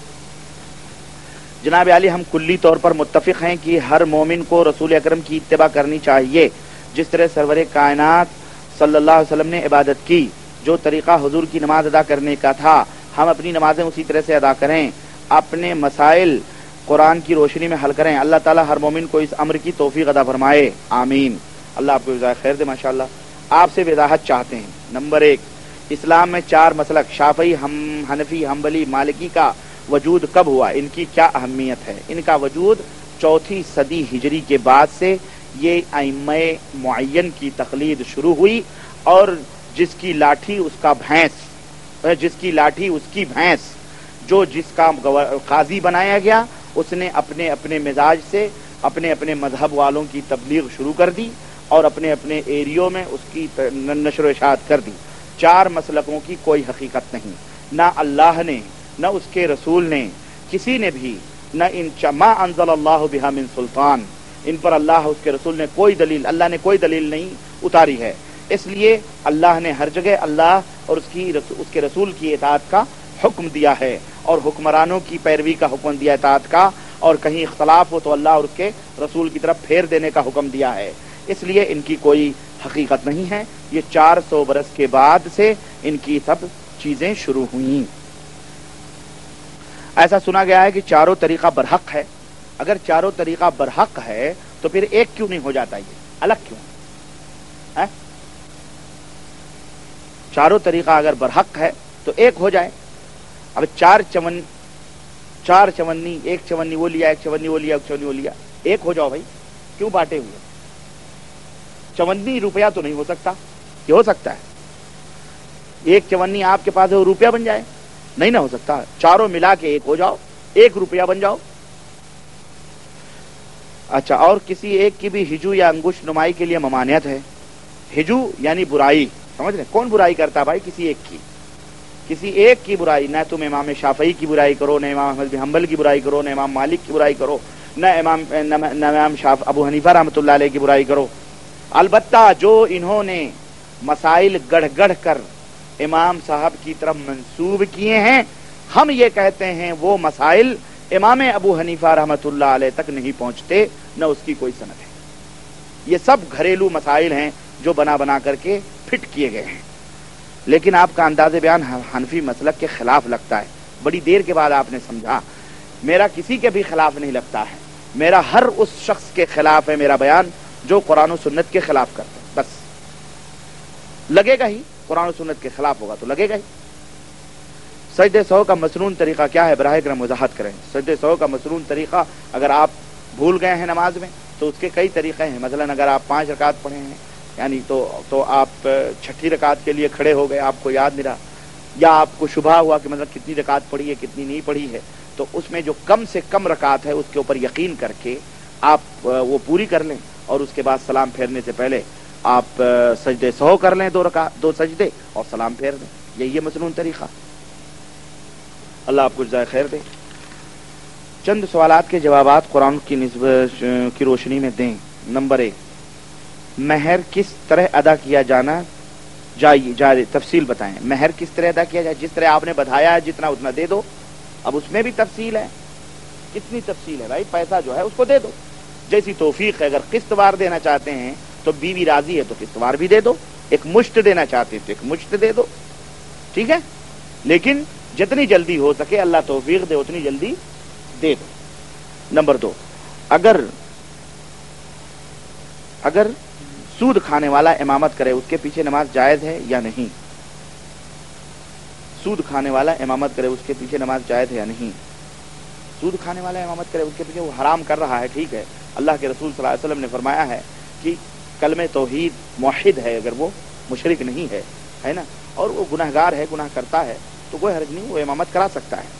جناب علی ہم کلی طور پر متفق ہیں کہ ہر مومن کو رسول اکرم کی اتباع کرنی چاہیے. جس طرح سرور کائنات صلی اللہ علیہ وسلم نے عبادت کی، جو طریقہ حضور کی نماز ادا کرنے کا تھا، ہم اپنی نمازیں اسی طرح سے ادا کریں، اپنے مسائل قرآن کی روشنی میں حل کریں. اللہ تعالیٰ ہر مومن کو اس امر کی توفیق عطا فرمائے، آمین. اللہ آپ کو جزائے خیر دے. ماشاءاللہ آپ سے وضاحت چاہتے ہیں. نمبر ایک، اسلام میں چار مسلک شافعی، ہم حنفی، حنبلی، مالکی کا وجود کب ہوا؟ ان کی کیا اہمیت ہے؟ ان کا وجود چوتھی صدی ہجری کے بعد سے یہ ائمہ معین کی تقلید شروع ہوئی، اور جس کی لاٹھی اس کا بھینس، جس کی لاٹھی اس کی بھینس، جو جس کا قاضی بنایا گیا، اس نے اپنے اپنے مزاج سے اپنے اپنے مذہب والوں کی تبلیغ شروع کر دی اور اپنے اپنے ایریوں میں اس کی نشر و اشاعت کر دی. چار مسلکوں کی کوئی حقیقت نہیں، نہ اللہ نے، نہ اس کے رسول نے، کسی نے بھی، نہ ان ما انزل اللہ بہا من سلطان، ان پر اللہ اس کے رسول نے کوئی دلیل، اللہ نے کوئی دلیل نہیں اتاری ہے. اس لیے اللہ نے ہر جگہ اللہ اور اس کی اس کے رسول کی اطاعت کا حکم دیا ہے، اور حکمرانوں کی پیروی کا حکم دیا اطاعت کا، اور کہیں اختلاف ہو تو اللہ اور اس کے رسول کی طرف پھیر دینے کا حکم دیا ہے. اس لیے ان کی کوئی حقیقت نہیں ہے. یہ چار سو برس کے بعد سے ان کی سب چیزیں شروع ہوئیں. ایسا سنا گیا ہے کہ چاروں طریقہ برحق ہے. اگر چاروں طریقہ برحق ہے تو پھر ایک کیوں نہیں ہو جاتا؟ یہ الگ کیوں ہے؟ چاروں طریقہ اگر برحق ہے تو ایک ہو جائے. اب چار چمن چار چونی، ایک چونی وہ لیا، ایک چونی وہ لیا، ایک چونی وہ لیا، ایک ہو جاؤ بھائی. کیوں بانٹے ہوئے؟ چونی روپیہ تو نہیں ہو سکتا؟ یہ ہو سکتا ہے ایک چونی آپ کے پاس ہے وہ روپیہ بن جائے؟ نہیں نہ ہو سکتا. چاروں ملا کے ایک ہو جاؤ، ایک روپیہ بن جاؤ. اچھا، اور کسی ایک کی بھی ہجو یا انگشت نمائی کے لیے ممانعت ہے؟ ہجو یعنی برائی، سمجھ رہے؟ کون برائی کرتا بھائی؟ کسی ایک کی کسی ایک کی برائی. نہ تم امام شافعی کی برائی کرو، نہ امام احمد بن حنبل کی برائی کرو، نہ امام مالک کی برائی کرو، نہ امام نہ امام شاف ابو حنیفہ رحمۃ اللہ علیہ کی برائی کرو. البتہ جو انہوں نے مسائل گڑھ گڑھ کر امام صاحب کی طرف منسوب کیے ہیں، ہم یہ کہتے ہیں وہ مسائل امام ابو حنیفہ رحمۃ اللہ علیہ تک نہیں پہنچتے، نہ اس کی کوئی سند ہے. یہ سب گھریلو مسائل ہیں جو بنا بنا کر کے فٹ کیے گئے ہیں. لیکن آپ کا انداز بیان حنفی مسلک کے خلاف لگتا ہے. بڑی دیر کے بعد آپ نے سمجھا. میرا کسی کے بھی خلاف نہیں لگتا ہے، میرا ہر اس شخص کے خلاف ہے میرا بیان جو قرآن و سنت کے خلاف کرتا ہے. بس لگے گا ہی، قرآن و سنت کے خلاف ہوگا تو لگے گا ہی. سجدے سہو کا مسنون طریقہ کیا ہے؟ براہ کرم وضاحت کریں. سجدے سہو کا مسنون طریقہ اگر آپ بھول گئے ہیں نماز میں تو اس کے کئی طریقے ہیں. مثلا اگر آپ پانچ رکعت پڑھے ہیں یعنی تو تو آپ چھٹی رکعت کے لیے کھڑے ہو گئے، آپ کو یاد نہیں رہا، یا آپ کو شبہ ہوا کہ مطلب کتنی رکعت پڑھی ہے کتنی نہیں پڑھی ہے، تو اس میں جو کم سے کم رکعت ہے اس کے اوپر یقین کر کے آپ وہ پوری کر لیں، اور اس کے بعد سلام پھیرنے سے پہلے آپ سجدے سہو کر لیں، دو رکعت دو سجدے، اور سلام پھیر دیں. یہی ہے مسنون طریقہ. اللہ آپ کو جزائے خیر دے. چند سوالات کے جوابات قرآن کی نسبت کی روشنی میں دیں. نمبر ایک، مہر کس طرح ادا کیا جانا جائے جائے تفصیل بتائیں. مہر کس طرح ادا کیا جائے؟ جس طرح آپ نے بتایا ہے جتنا اتنا دے دو. اب اس میں بھی تفصیل ہے. کتنی تفصیل ہے بھائی؟ پیسہ جو ہے اس کو دے دو، جیسی توفیق ہے. اگر قسط وار دینا چاہتے ہیں تو بیوی راضی ہے تو قسط وار بھی دے دو. ایک مشت دینا چاہتے ہیں تو ایک مشت دے دو، ٹھیک ہے، لیکن جتنی جلدی ہو سکے اللہ توفیق دے اتنی جلدی دے دو. نمبر دو، اگر اگر سود کھانے والا امامت کرے اس کے پیچھے نماز جائز ہے یا نہیں؟ سود کھانے والا امامت کرے اس کے پیچھے نماز جائز ہے یا نہیں؟ سود کھانے والا امامت کرے اس کے پیچھے وہ حرام کر رہا ہے، ٹھیک ہے. اللہ کے رسول صلی اللہ علیہ وسلم نے فرمایا ہے کہ کلمہ توحید موحد ہے، اگر وہ مشرک نہیں ہے ہے نا، اور وہ گناہگار ہے، گناہ کرتا ہے، تو کوئی حرج نہیں، وہ امامت کرا سکتا ہے۔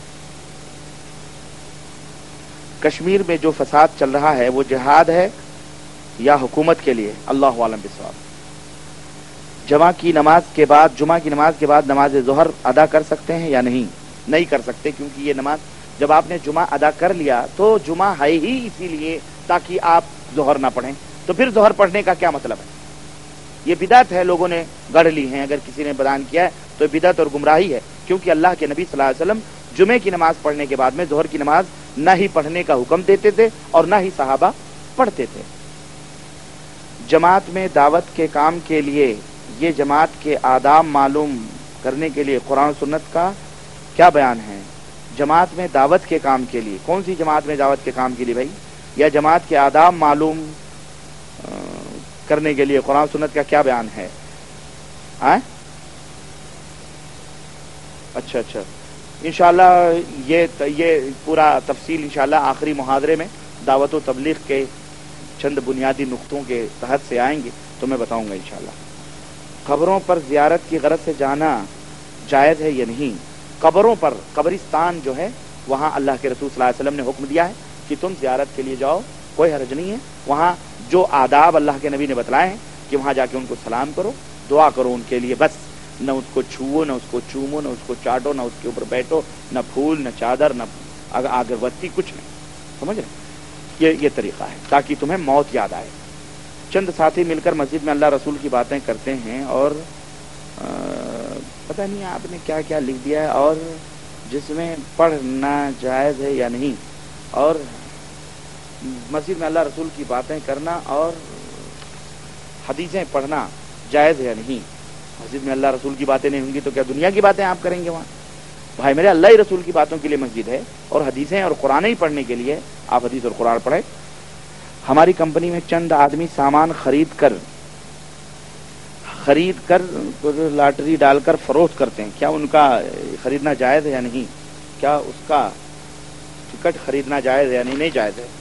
کشمیر میں جو فساد چل رہا ہے وہ جہاد ہے یا حکومت کے لیے؟ اللہ عالم بالصواب۔ جمعہ کی نماز کے بعد جمعہ کی نماز کے بعد نماز ظہر ادا کر سکتے ہیں یا نہیں؟ نہیں کر سکتے، کیونکہ یہ نماز جب آپ نے جمعہ ادا کر لیا تو جمعہ ہے ہی اسی لیے تاکہ آپ ظہر نہ پڑھیں، تو پھر ظہر پڑھنے کا کیا مطلب ہے؟ یہ بدعت ہے، لوگوں نے گڑھ لی ہیں، اگر کسی نے بیان کیا ہے تو بدعت اور گمراہی ہے، کیونکہ اللہ کے نبی صلی اللہ علیہ وسلم جمعے کی نماز پڑھنے کے بعد میں ظہر کی نماز نہ ہی پڑھنے کا حکم دیتے تھے اور نہ ہی صحابہ پڑھتے تھے۔ جماعت میں دعوت کے کام کے لیے یہ جماعت کے آداب معلوم کرنے کے لیے قرآن و سنت کا کیا بیان ہے؟ جماعت میں دعوت کے کام کے لیے کون سی جماعت میں دعوت کے کام کے لیے بھائی، یا جماعت کے آداب معلوم کرنے کے لیے قرآن و سنت کا کیا بیان ہے؟ آئے؟ اچھا اچھا انشاءاللہ یہ یہ پورا تفصیل انشاءاللہ آخری محاضرے میں دعوت و تبلیغ کے چند بنیادی نقطوں کے تحت سے آئیں گے تو میں بتاؤں گا انشاءاللہ۔ قبروں پر زیارت کی غرض سے جانا جائز ہے یا نہیں؟ قبروں پر، قبرستان جو ہے وہاں اللہ کے رسول صلی اللہ علیہ وسلم نے حکم دیا ہے کہ تم زیارت کے لیے جاؤ، کوئی حرج نہیں ہے۔ وہاں جو آداب اللہ کے نبی نے بتلائے ہیں کہ وہاں جا کے ان کو سلام کرو، دعا کرو ان کے لیے، بس نہ اس کو چھوو، نہ اس کو چومو، نہ اس کو چاٹو، نہ اس کے اوپر بیٹھو، نہ پھول، نہ چادر، نہ اگربتی، کچھ نہیں، سمجھ رہے؟ یہ یہ طریقہ ہے تاکہ تمہیں موت یاد آئے۔ چند ساتھی مل کر مسجد میں اللہ رسول کی باتیں کرتے ہیں اور پتہ نہیں آپ نے کیا کیا لکھ دیا ہے، اور جس میں پڑھنا جائز ہے یا نہیں، اور مسجد میں اللہ رسول کی باتیں کرنا اور حدیثیں پڑھنا جائز ہے یا نہیں؟ مسجد میں اللہ رسول کی باتیں نہیں ہوں گی تو کیا دنیا کی باتیں آپ کریں گے وہاں؟ بھائی میرے، اللہ ہی رسول کی باتوں کے لیے مسجد ہے، اور حدیثیں اور قرآن ہی پڑھنے کے لیے آپ حدیث اور قرآن پڑھیں۔ ہماری کمپنی میں چند آدمی سامان خرید کر خرید کر لاٹری ڈال کر فروخت کرتے ہیں، کیا ان کا خریدنا جائز ہے یا نہیں؟ کیا اس کا ٹکٹ خریدنا جائز ہے یا نہیں؟ نہیں جائز ہے۔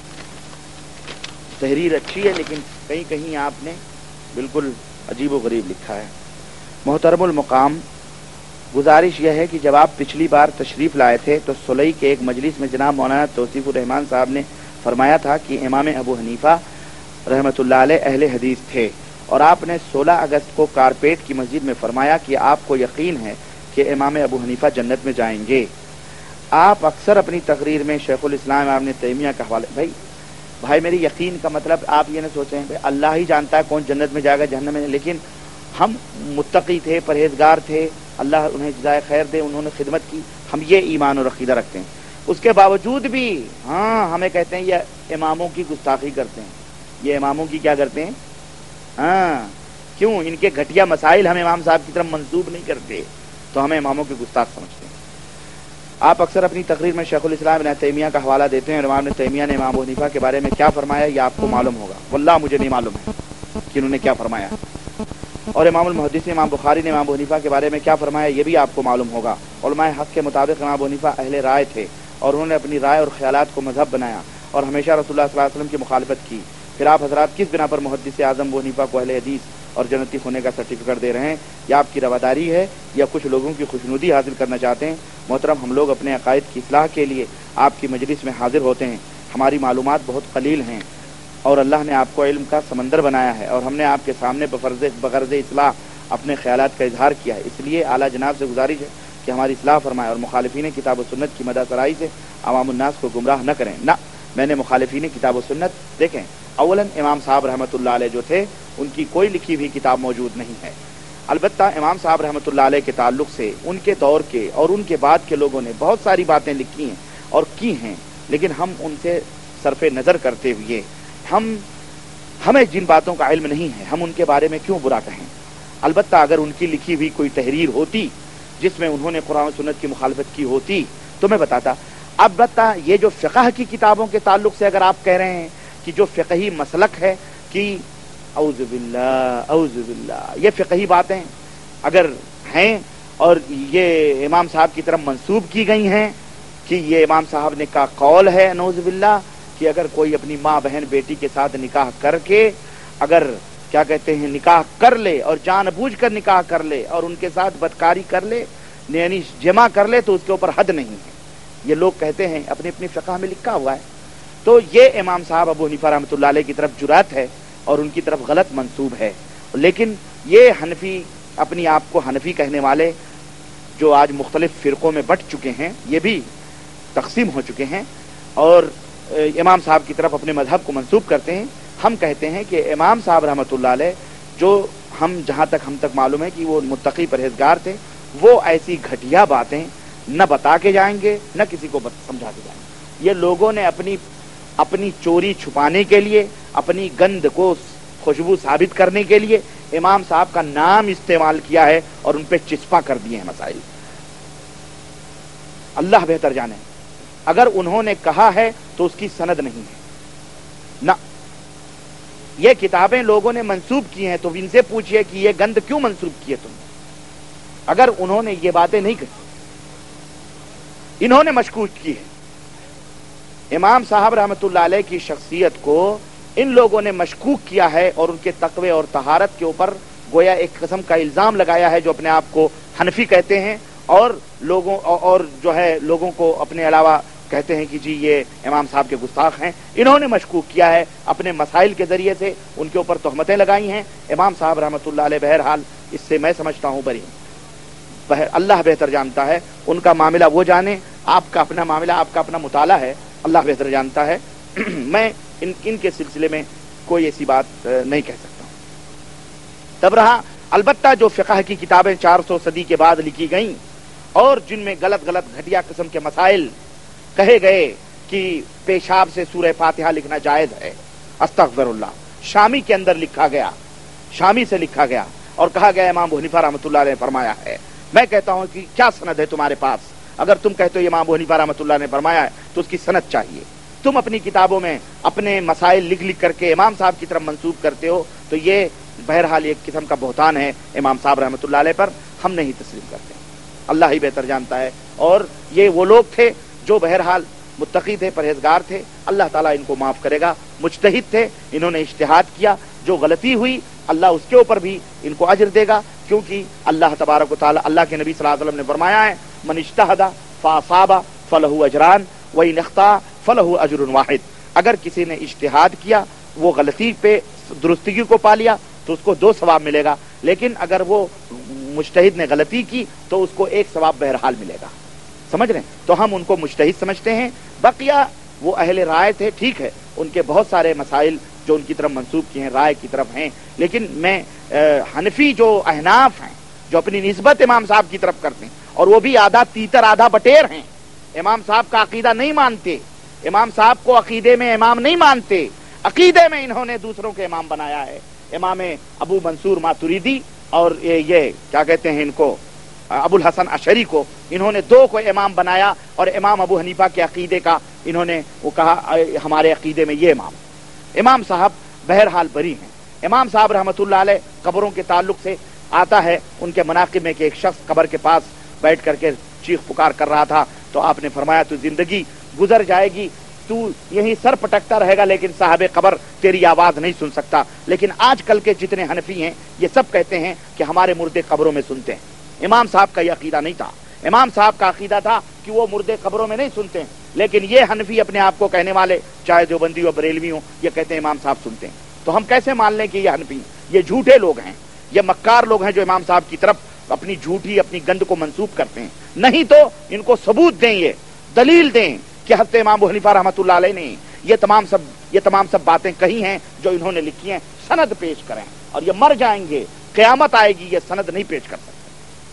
تحریر اچھی ہے لیکن کہیں کہیں آپ نے بالکل عجیب و غریب لکھا ہے۔ محترم المقام، گزارش یہ ہے کہ جب آپ پچھلی بار تشریف لائے تھے تو سلئی کے ایک مجلس میں جناب مولانا توصیف الرحمان صاحب نے فرمایا تھا کہ امام ابو حنیفہ رحمۃ اللہ علیہ اہل حدیث تھے، اور آپ نے سولہ اگست کو کارپیٹ کی مسجد میں فرمایا کہ آپ کو یقین ہے کہ امام ابو حنیفہ جنت میں جائیں گے۔ آپ اکثر اپنی تقریر میں شیخ الاسلام ابن تیمیہ کا حوالہ، بھائی بھائی میری یقین کا مطلب آپ یہ نہ سوچیں بھائی اللہ ہی جانتا ہے کون جنت میں جائے گا جہنم میں، لیکن ہم متقی تھے، پرہیزگار تھے، اللہ انہیں جزائے خیر دے، انہوں نے خدمت کی، ہم یہ ایمان اور عقیدہ رکھتے ہیں۔ اس کے باوجود بھی ہاں ہمیں کہتے ہیں یہ اماموں کی گستاخی کرتے ہیں، یہ اماموں کی کیا کرتے ہیں؟ ہاں کیوں؟ ان کے گھٹیا مسائل ہم امام صاحب کی طرف منسوب نہیں کرتے تو ہمیں اماموں کی گستاخ سمجھتے ہیں۔ آپ اکثر اپنی تقریر میں شیخ الاسلام ابن تیمیہ کا حوالہ دیتے ہیں، اور امام ابن تیمیہ نے امام ابو حنیفہ کے بارے میں کیا فرمایا یہ آپ کو معلوم ہوگا؟ واللہ مجھے نہیں معلوم ہے کہ انہوں نے کیا فرمایا۔ اور امام المحدث امام بخاری نے امام ابو حنیفہ کے بارے میں کیا فرمایا یہ بھی آپ کو معلوم ہوگا۔ علماء حق کے مطابق امام ابو حنیفہ اہل رائے تھے، اور انہوں نے اپنی رائے اور خیالات کو مذہب بنایا اور ہمیشہ رسول اللہ صلی اللہ علیہ وسلم کی مخالفت کی۔ پھر آپ حضرات کس بنا پر محدث اعظم ابو حنیفہ کو اہل حدیث اور جنتی ہونے کا سرٹیفکیٹ دے رہے ہیں؟ یا آپ کی رواداری ہے یا کچھ لوگوں کی خوشنودی حاصل کرنا چاہتے ہیں؟ محترم، ہم لوگ اپنے عقائد کی اصلاح کے لیے آپ کی مجلس میں حاضر ہوتے ہیں، ہماری معلومات بہت قلیل ہیں اور اللہ نے آپ کو علم کا سمندر بنایا ہے، اور ہم نے آپ کے سامنے بفرض بغرض اصلاح اپنے خیالات کا اظہار کیا ہے، اس لیے اعلیٰ جناب سے گزارش ہے کہ ہماری اصلاح فرمائے اور مخالفین کتاب و سنت کی مدح سرائی سے عوام الناس کو گمراہ نہ کریں۔ نہ، میں نے مخالفین کتاب و سنت دیکھیں، اولاً امام صاحب رحمۃ اللہ علیہ جو تھے ان کی کوئی لکھی ہوئی کتاب موجود نہیں ہے، البتہ امام صاحب رحمۃ اللہ علیہ کے تعلق سے ان کے دور کے اور ان کے بعد کے لوگوں نے بہت ساری باتیں لکھی ہیں اور کی ہیں، لیکن ہم ان سے صرف نظر کرتے ہوئے ہم ہمیں جن باتوں کا علم نہیں ہے ہم ان کے بارے میں کیوں برا کہیں؟ البتہ اگر ان کی لکھی ہوئی کوئی تحریر ہوتی جس میں انہوں نے قرآن و سنت کی مخالفت کی ہوتی تو میں بتاتا۔ البتہ یہ جو فقہ کی کتابوں کے تعلق سے اگر آپ کہہ رہے ہیں کہ جو فقہی مسلک ہے کہ اعوذ باللہ اعوذ باللہ یہ فقہی باتیں اگر ہیں اور یہ امام صاحب کی طرف منسوب کی گئی ہیں کہ یہ امام صاحب نے کا قول ہے نعوذ باللہ کہ اگر کوئی اپنی ماں بہن بیٹی کے ساتھ نکاح کر کے اگر کیا کہتے ہیں نکاح کر لے اور جان بوجھ کر نکاح کر لے اور ان کے ساتھ بدکاری کر لے یعنی جمع کر لے تو اس کے اوپر حد نہیں ہے. یہ لوگ کہتے ہیں، اپنی اپنی فقہ میں لکھا ہوا ہے. تو یہ امام صاحب ابو حنیفہ رحمۃ اللہ علیہ کی طرف جرات ہے اور ان کی طرف غلط منسوب ہے. لیکن یہ حنفی اپنی آپ کو حنفی کہنے والے جو آج مختلف فرقوں میں بٹ چکے ہیں، یہ بھی تقسیم ہو چکے ہیں اور امام صاحب کی طرف اپنے مذہب کو منسوب کرتے ہیں. ہم کہتے ہیں کہ امام صاحب رحمۃ اللہ علیہ جو ہم جہاں تک ہم تک معلوم ہے کہ وہ متقی پرہیزگار تھے، وہ ایسی گھٹیا باتیں نہ بتا کے جائیں گے نہ کسی کو سمجھا کے جائیں گے. یہ لوگوں نے اپنی اپنی چوری چھپانے کے لیے، اپنی گند کو خوشبو ثابت کرنے کے لیے امام صاحب کا نام استعمال کیا ہے اور ان پہ چسپاں کر دیے ہیں مسائل. اللہ بہتر جانے، اگر انہوں نے کہا ہے تو اس کی سند نہیں ہے نہ. یہ کتابیں لوگوں نے منسوب کی ہیں تو ان سے پوچھئے کہ یہ گند کیوں منسوب کیے تم. اگر انہوں نے یہ باتیں نہیں کہی، انہوں نے مشکوک کی ہے. امام صاحب رحمۃ اللہ علیہ کی شخصیت کو ان لوگوں نے مشکوک کیا ہے اور ان کے تقوی اور طہارت کے اوپر گویا ایک قسم کا الزام لگایا ہے، جو اپنے آپ کو حنفی کہتے ہیں اور لوگوں اور جو ہے لوگوں کو اپنے علاوہ کہتے ہیں کہ جی یہ امام صاحب کے گستاخ ہیں. انہوں نے مشکوک کیا ہے، اپنے مسائل کے ذریعے سے ان کے اوپر تہمتیں لگائی ہیں. امام صاحب رحمۃ اللہ علیہ بہرحال اس سے میں سمجھتا ہوں بری. اللہ بہتر جانتا ہے، ان کا معاملہ وہ جانے، آپ کا اپنا معاملہ، آپ کا اپنا مطالعہ ہے، اللہ بہتر جانتا ہے. میں ان ان کے سلسلے میں کوئی ایسی بات نہیں کہہ سکتا ہوں. تب رہا البتہ جو فقہ کی کتابیں چار سو صدی کے بعد لکھی گئیں اور جن میں غلط غلط گھٹیا قسم کے مسائل کہے گئے کہ پیشاب سے سورہ فاتحہ لکھنا جائز ہے، استغفر اللہ، شامی کے اندر لکھا گیا، شامی سے لکھا گیا اور کہا گیا امام ابو حنیفہ رحمۃ اللہ علیہ نے فرمایا ہے. میں کہتا ہوں کہ کیا سند ہے تمہارے پاس؟ اگر تم کہتے ہو امام ابو حنیفہ رحمۃ اللہ نے فرمایا ہے تو اس کی سند چاہیے. تم اپنی کتابوں میں اپنے مسائل لکھ لکھ کر کے امام صاحب کی طرف منسوب کرتے ہو تو یہ بہرحال ایک قسم کا بہتان ہے امام صاحب رحمۃ اللہ علیہ پر. ہم نہیں تسلیم کرتے، اللہ ہی بہتر جانتا ہے. اور یہ وہ لوگ تھے جو بہرحال متقی تھے، پرہیزگار تھے، اللہ تعالیٰ ان کو معاف کرے گا. مجتہد تھے، انہوں نے اجتہاد کیا، جو غلطی ہوئی اللہ اس کے اوپر بھی ان کو اجر دے گا، کیونکہ اللہ تبارک و تعالیٰ، اللہ کے نبی صلی اللہ علیہ وسلم نے فرمایا ہے من اجتہد فاصاب فلہ اجران وان اخطا فلہ اجر واحد. اگر کسی نے اجتہاد کیا، وہ غلطی پہ درستگی کو پا لیا تو اس کو دو ثواب ملے گا، لیکن اگر وہ مجتہد نے غلطی کی تو اس کو ایک ثواب بہرحال ملے گا. سمجھ رہے ہیں؟ تو ہم ان کو مجتہد سمجھتے ہیں. بقیہ وہ اہل رائے تھے، ٹھیک ہے، ان کے بہت سارے مسائل جو ان کی طرف منسوب کیے ہیں رائے کی طرف ہیں، لیکن میں حنفی جو احناف ہیں جو اپنی نسبت امام صاحب کی طرف کرتے ہیں اور وہ بھی آدھا تیتر آدھا بٹیر ہیں، امام صاحب کا عقیدہ نہیں مانتے، امام صاحب کو عقیدے میں امام نہیں مانتے، عقیدے میں انہوں نے دوسروں کے امام بنایا ہے. امام ابو منصور ماتریدی اور یہ کیا کہتے ہیں ان کو ابو الحسن اشعری کو انہوں نے دو کو امام بنایا اور امام ابو حنیفہ کے عقیدے کا انہوں نے وہ کہا ہمارے عقیدے میں یہ امام. امام صاحب بہرحال بری ہیں. امام صاحب رحمۃ اللہ علیہ قبروں کے تعلق سے آتا ہے ان کے مناقب میں کہ ایک شخص قبر کے پاس بیٹھ کر کے چیخ پکار کر رہا تھا تو آپ نے فرمایا تو زندگی گزر جائے گی، تو یہیں سر پٹکتا رہے گا لیکن صاحب قبر تیری آواز نہیں سن سکتا. لیکن آج کل کے جتنے حنفی ہیں یہ سب کہتے ہیں کہ ہمارے مردے قبروں میں سنتے ہیں. امام صاحب کا یہ عقیدہ نہیں تھا. امام صاحب کا عقیدہ تھا کہ وہ مردے قبروں میں نہیں سنتے ہیں، لیکن یہ حنفی اپنے آپ کو کہنے والے چاہے دیوبندی ہو بریلوی ہوں یہ کہتے ہیں امام صاحب سنتے ہیں. تو ہم کیسے مان لیں کہ یہ حنفی، یہ جھوٹے لوگ ہیں، یہ مکار لوگ ہیں جو امام صاحب کی طرف اپنی جھوٹی اپنی گند کو منسوب کرتے ہیں. نہیں تو ان کو ثبوت دیں، یہ دلیل دیں کہ حضرت امام ابو حنیفہ رحمۃ اللہ علیہ نے یہ تمام سب یہ تمام سب باتیں کہی ہیں جو انہوں نے لکھی ہیں، سند پیش کریں. اور یہ مر جائیں گے، قیامت آئے گی، یہ سند نہیں پیش کر سکتے.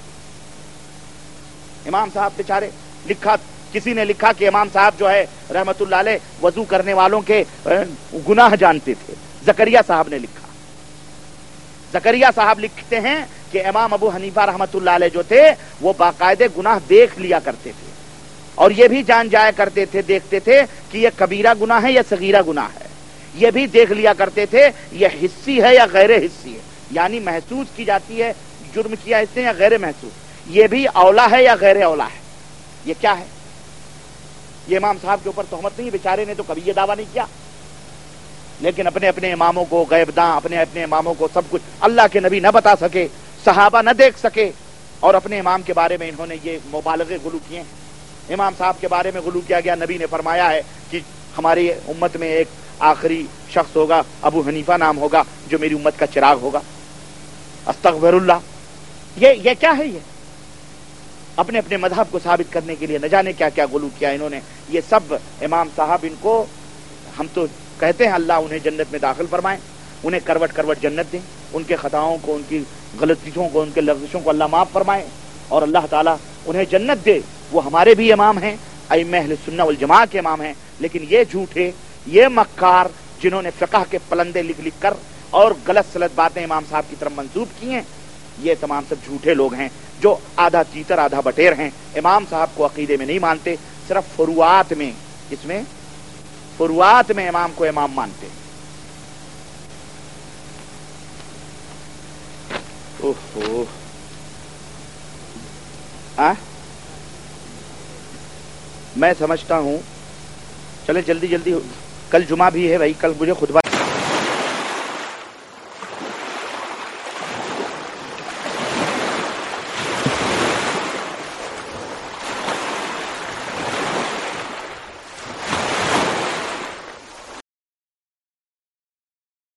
امام صاحب بیچارے لکھا، کسی نے لکھا کہ امام صاحب جو ہے رحمت اللہ علیہ وضو کرنے والوں کے گناہ جانتے تھے. زکریا صاحب نے لکھا، زکریا صاحب لکھتے ہیں کہ امام ابو حنیفہ رحمت اللہ علیہ جو تھے وہ باقاعدے گناہ دیکھ لیا کرتے تھے اور یہ بھی جان جایا کرتے تھے، دیکھتے تھے کہ یہ کبیرہ گناہ ہے یا صغیرہ گناہ ہے. یہ بھی دیکھ لیا کرتے تھے یہ حسی ہے یا غیر حسی ہے، یعنی محسوس کی جاتی ہے جرم کیا اس نے یا غیر محسوس، یہ بھی اولا ہے یا غیر اولا ہے. یہ کیا ہے؟ یہ امام صاحب کے اوپر تہمت نہیں، بیچارے نے تو کبھی یہ دعویٰ نہیں کیا. لیکن اپنے اپنے اماموں کو غیب داں، اپنے اپنے اماموں کو سب کچھ اللہ کے نبی نہ بتا سکے، صحابہ نہ دیکھ سکے، اور اپنے امام کے بارے میں انہوں نے یہ مبالغے غلو کیے ہیں۔ امام صاحب کے بارے میں غلو کیا گیا، نبی نے فرمایا ہے کہ ہماری امت میں ایک آخری شخص ہوگا، ابو حنیفہ نام ہوگا، جو میری امت کا چراغ ہوگا۔ استغفر اللہ، یہ یہ کیا ہے؟ یہ اپنے اپنے مذہب کو ثابت کرنے کے لیے نہ جانے کیا کیا غلو کیا انہوں نے۔ یہ سب امام صاحب، ان کو ہم تو کہتے ہیں اللہ انہیں جنت میں داخل فرمائیں، انہیں کروٹ کروٹ جنت دیں، ان کے خطاؤں کو، ان کی غلطیوں کو، ان کے لغزشوں کو اللہ معاف فرمائے، اور اللہ تعالیٰ انہیں جنت دے۔ وہ ہمارے بھی امام ہیں، ائمہ اہل سنہ والجماعہ کے امام ہیں، لیکن یہ جھوٹے، یہ مکار، جنہوں نے فقہ کے پلندے لکھ لکھ کر اور غلط سلط باتیں امام صاحب کی طرف منسوب کی ہیں، یہ تمام سب جھوٹے لوگ ہیں جو آدھا تیتر آدھا بٹیر ہیں۔ امام صاحب کو عقیدے میں نہیں مانتے، صرف فروعات میں، اس میں فروعات میں امام کو امام مانتے۔ اوہو، آ میں سمجھتا ہوں، چلے جلدی جلدی، کل جمعہ بھی ہے بھائی، کل مجھے خطبہ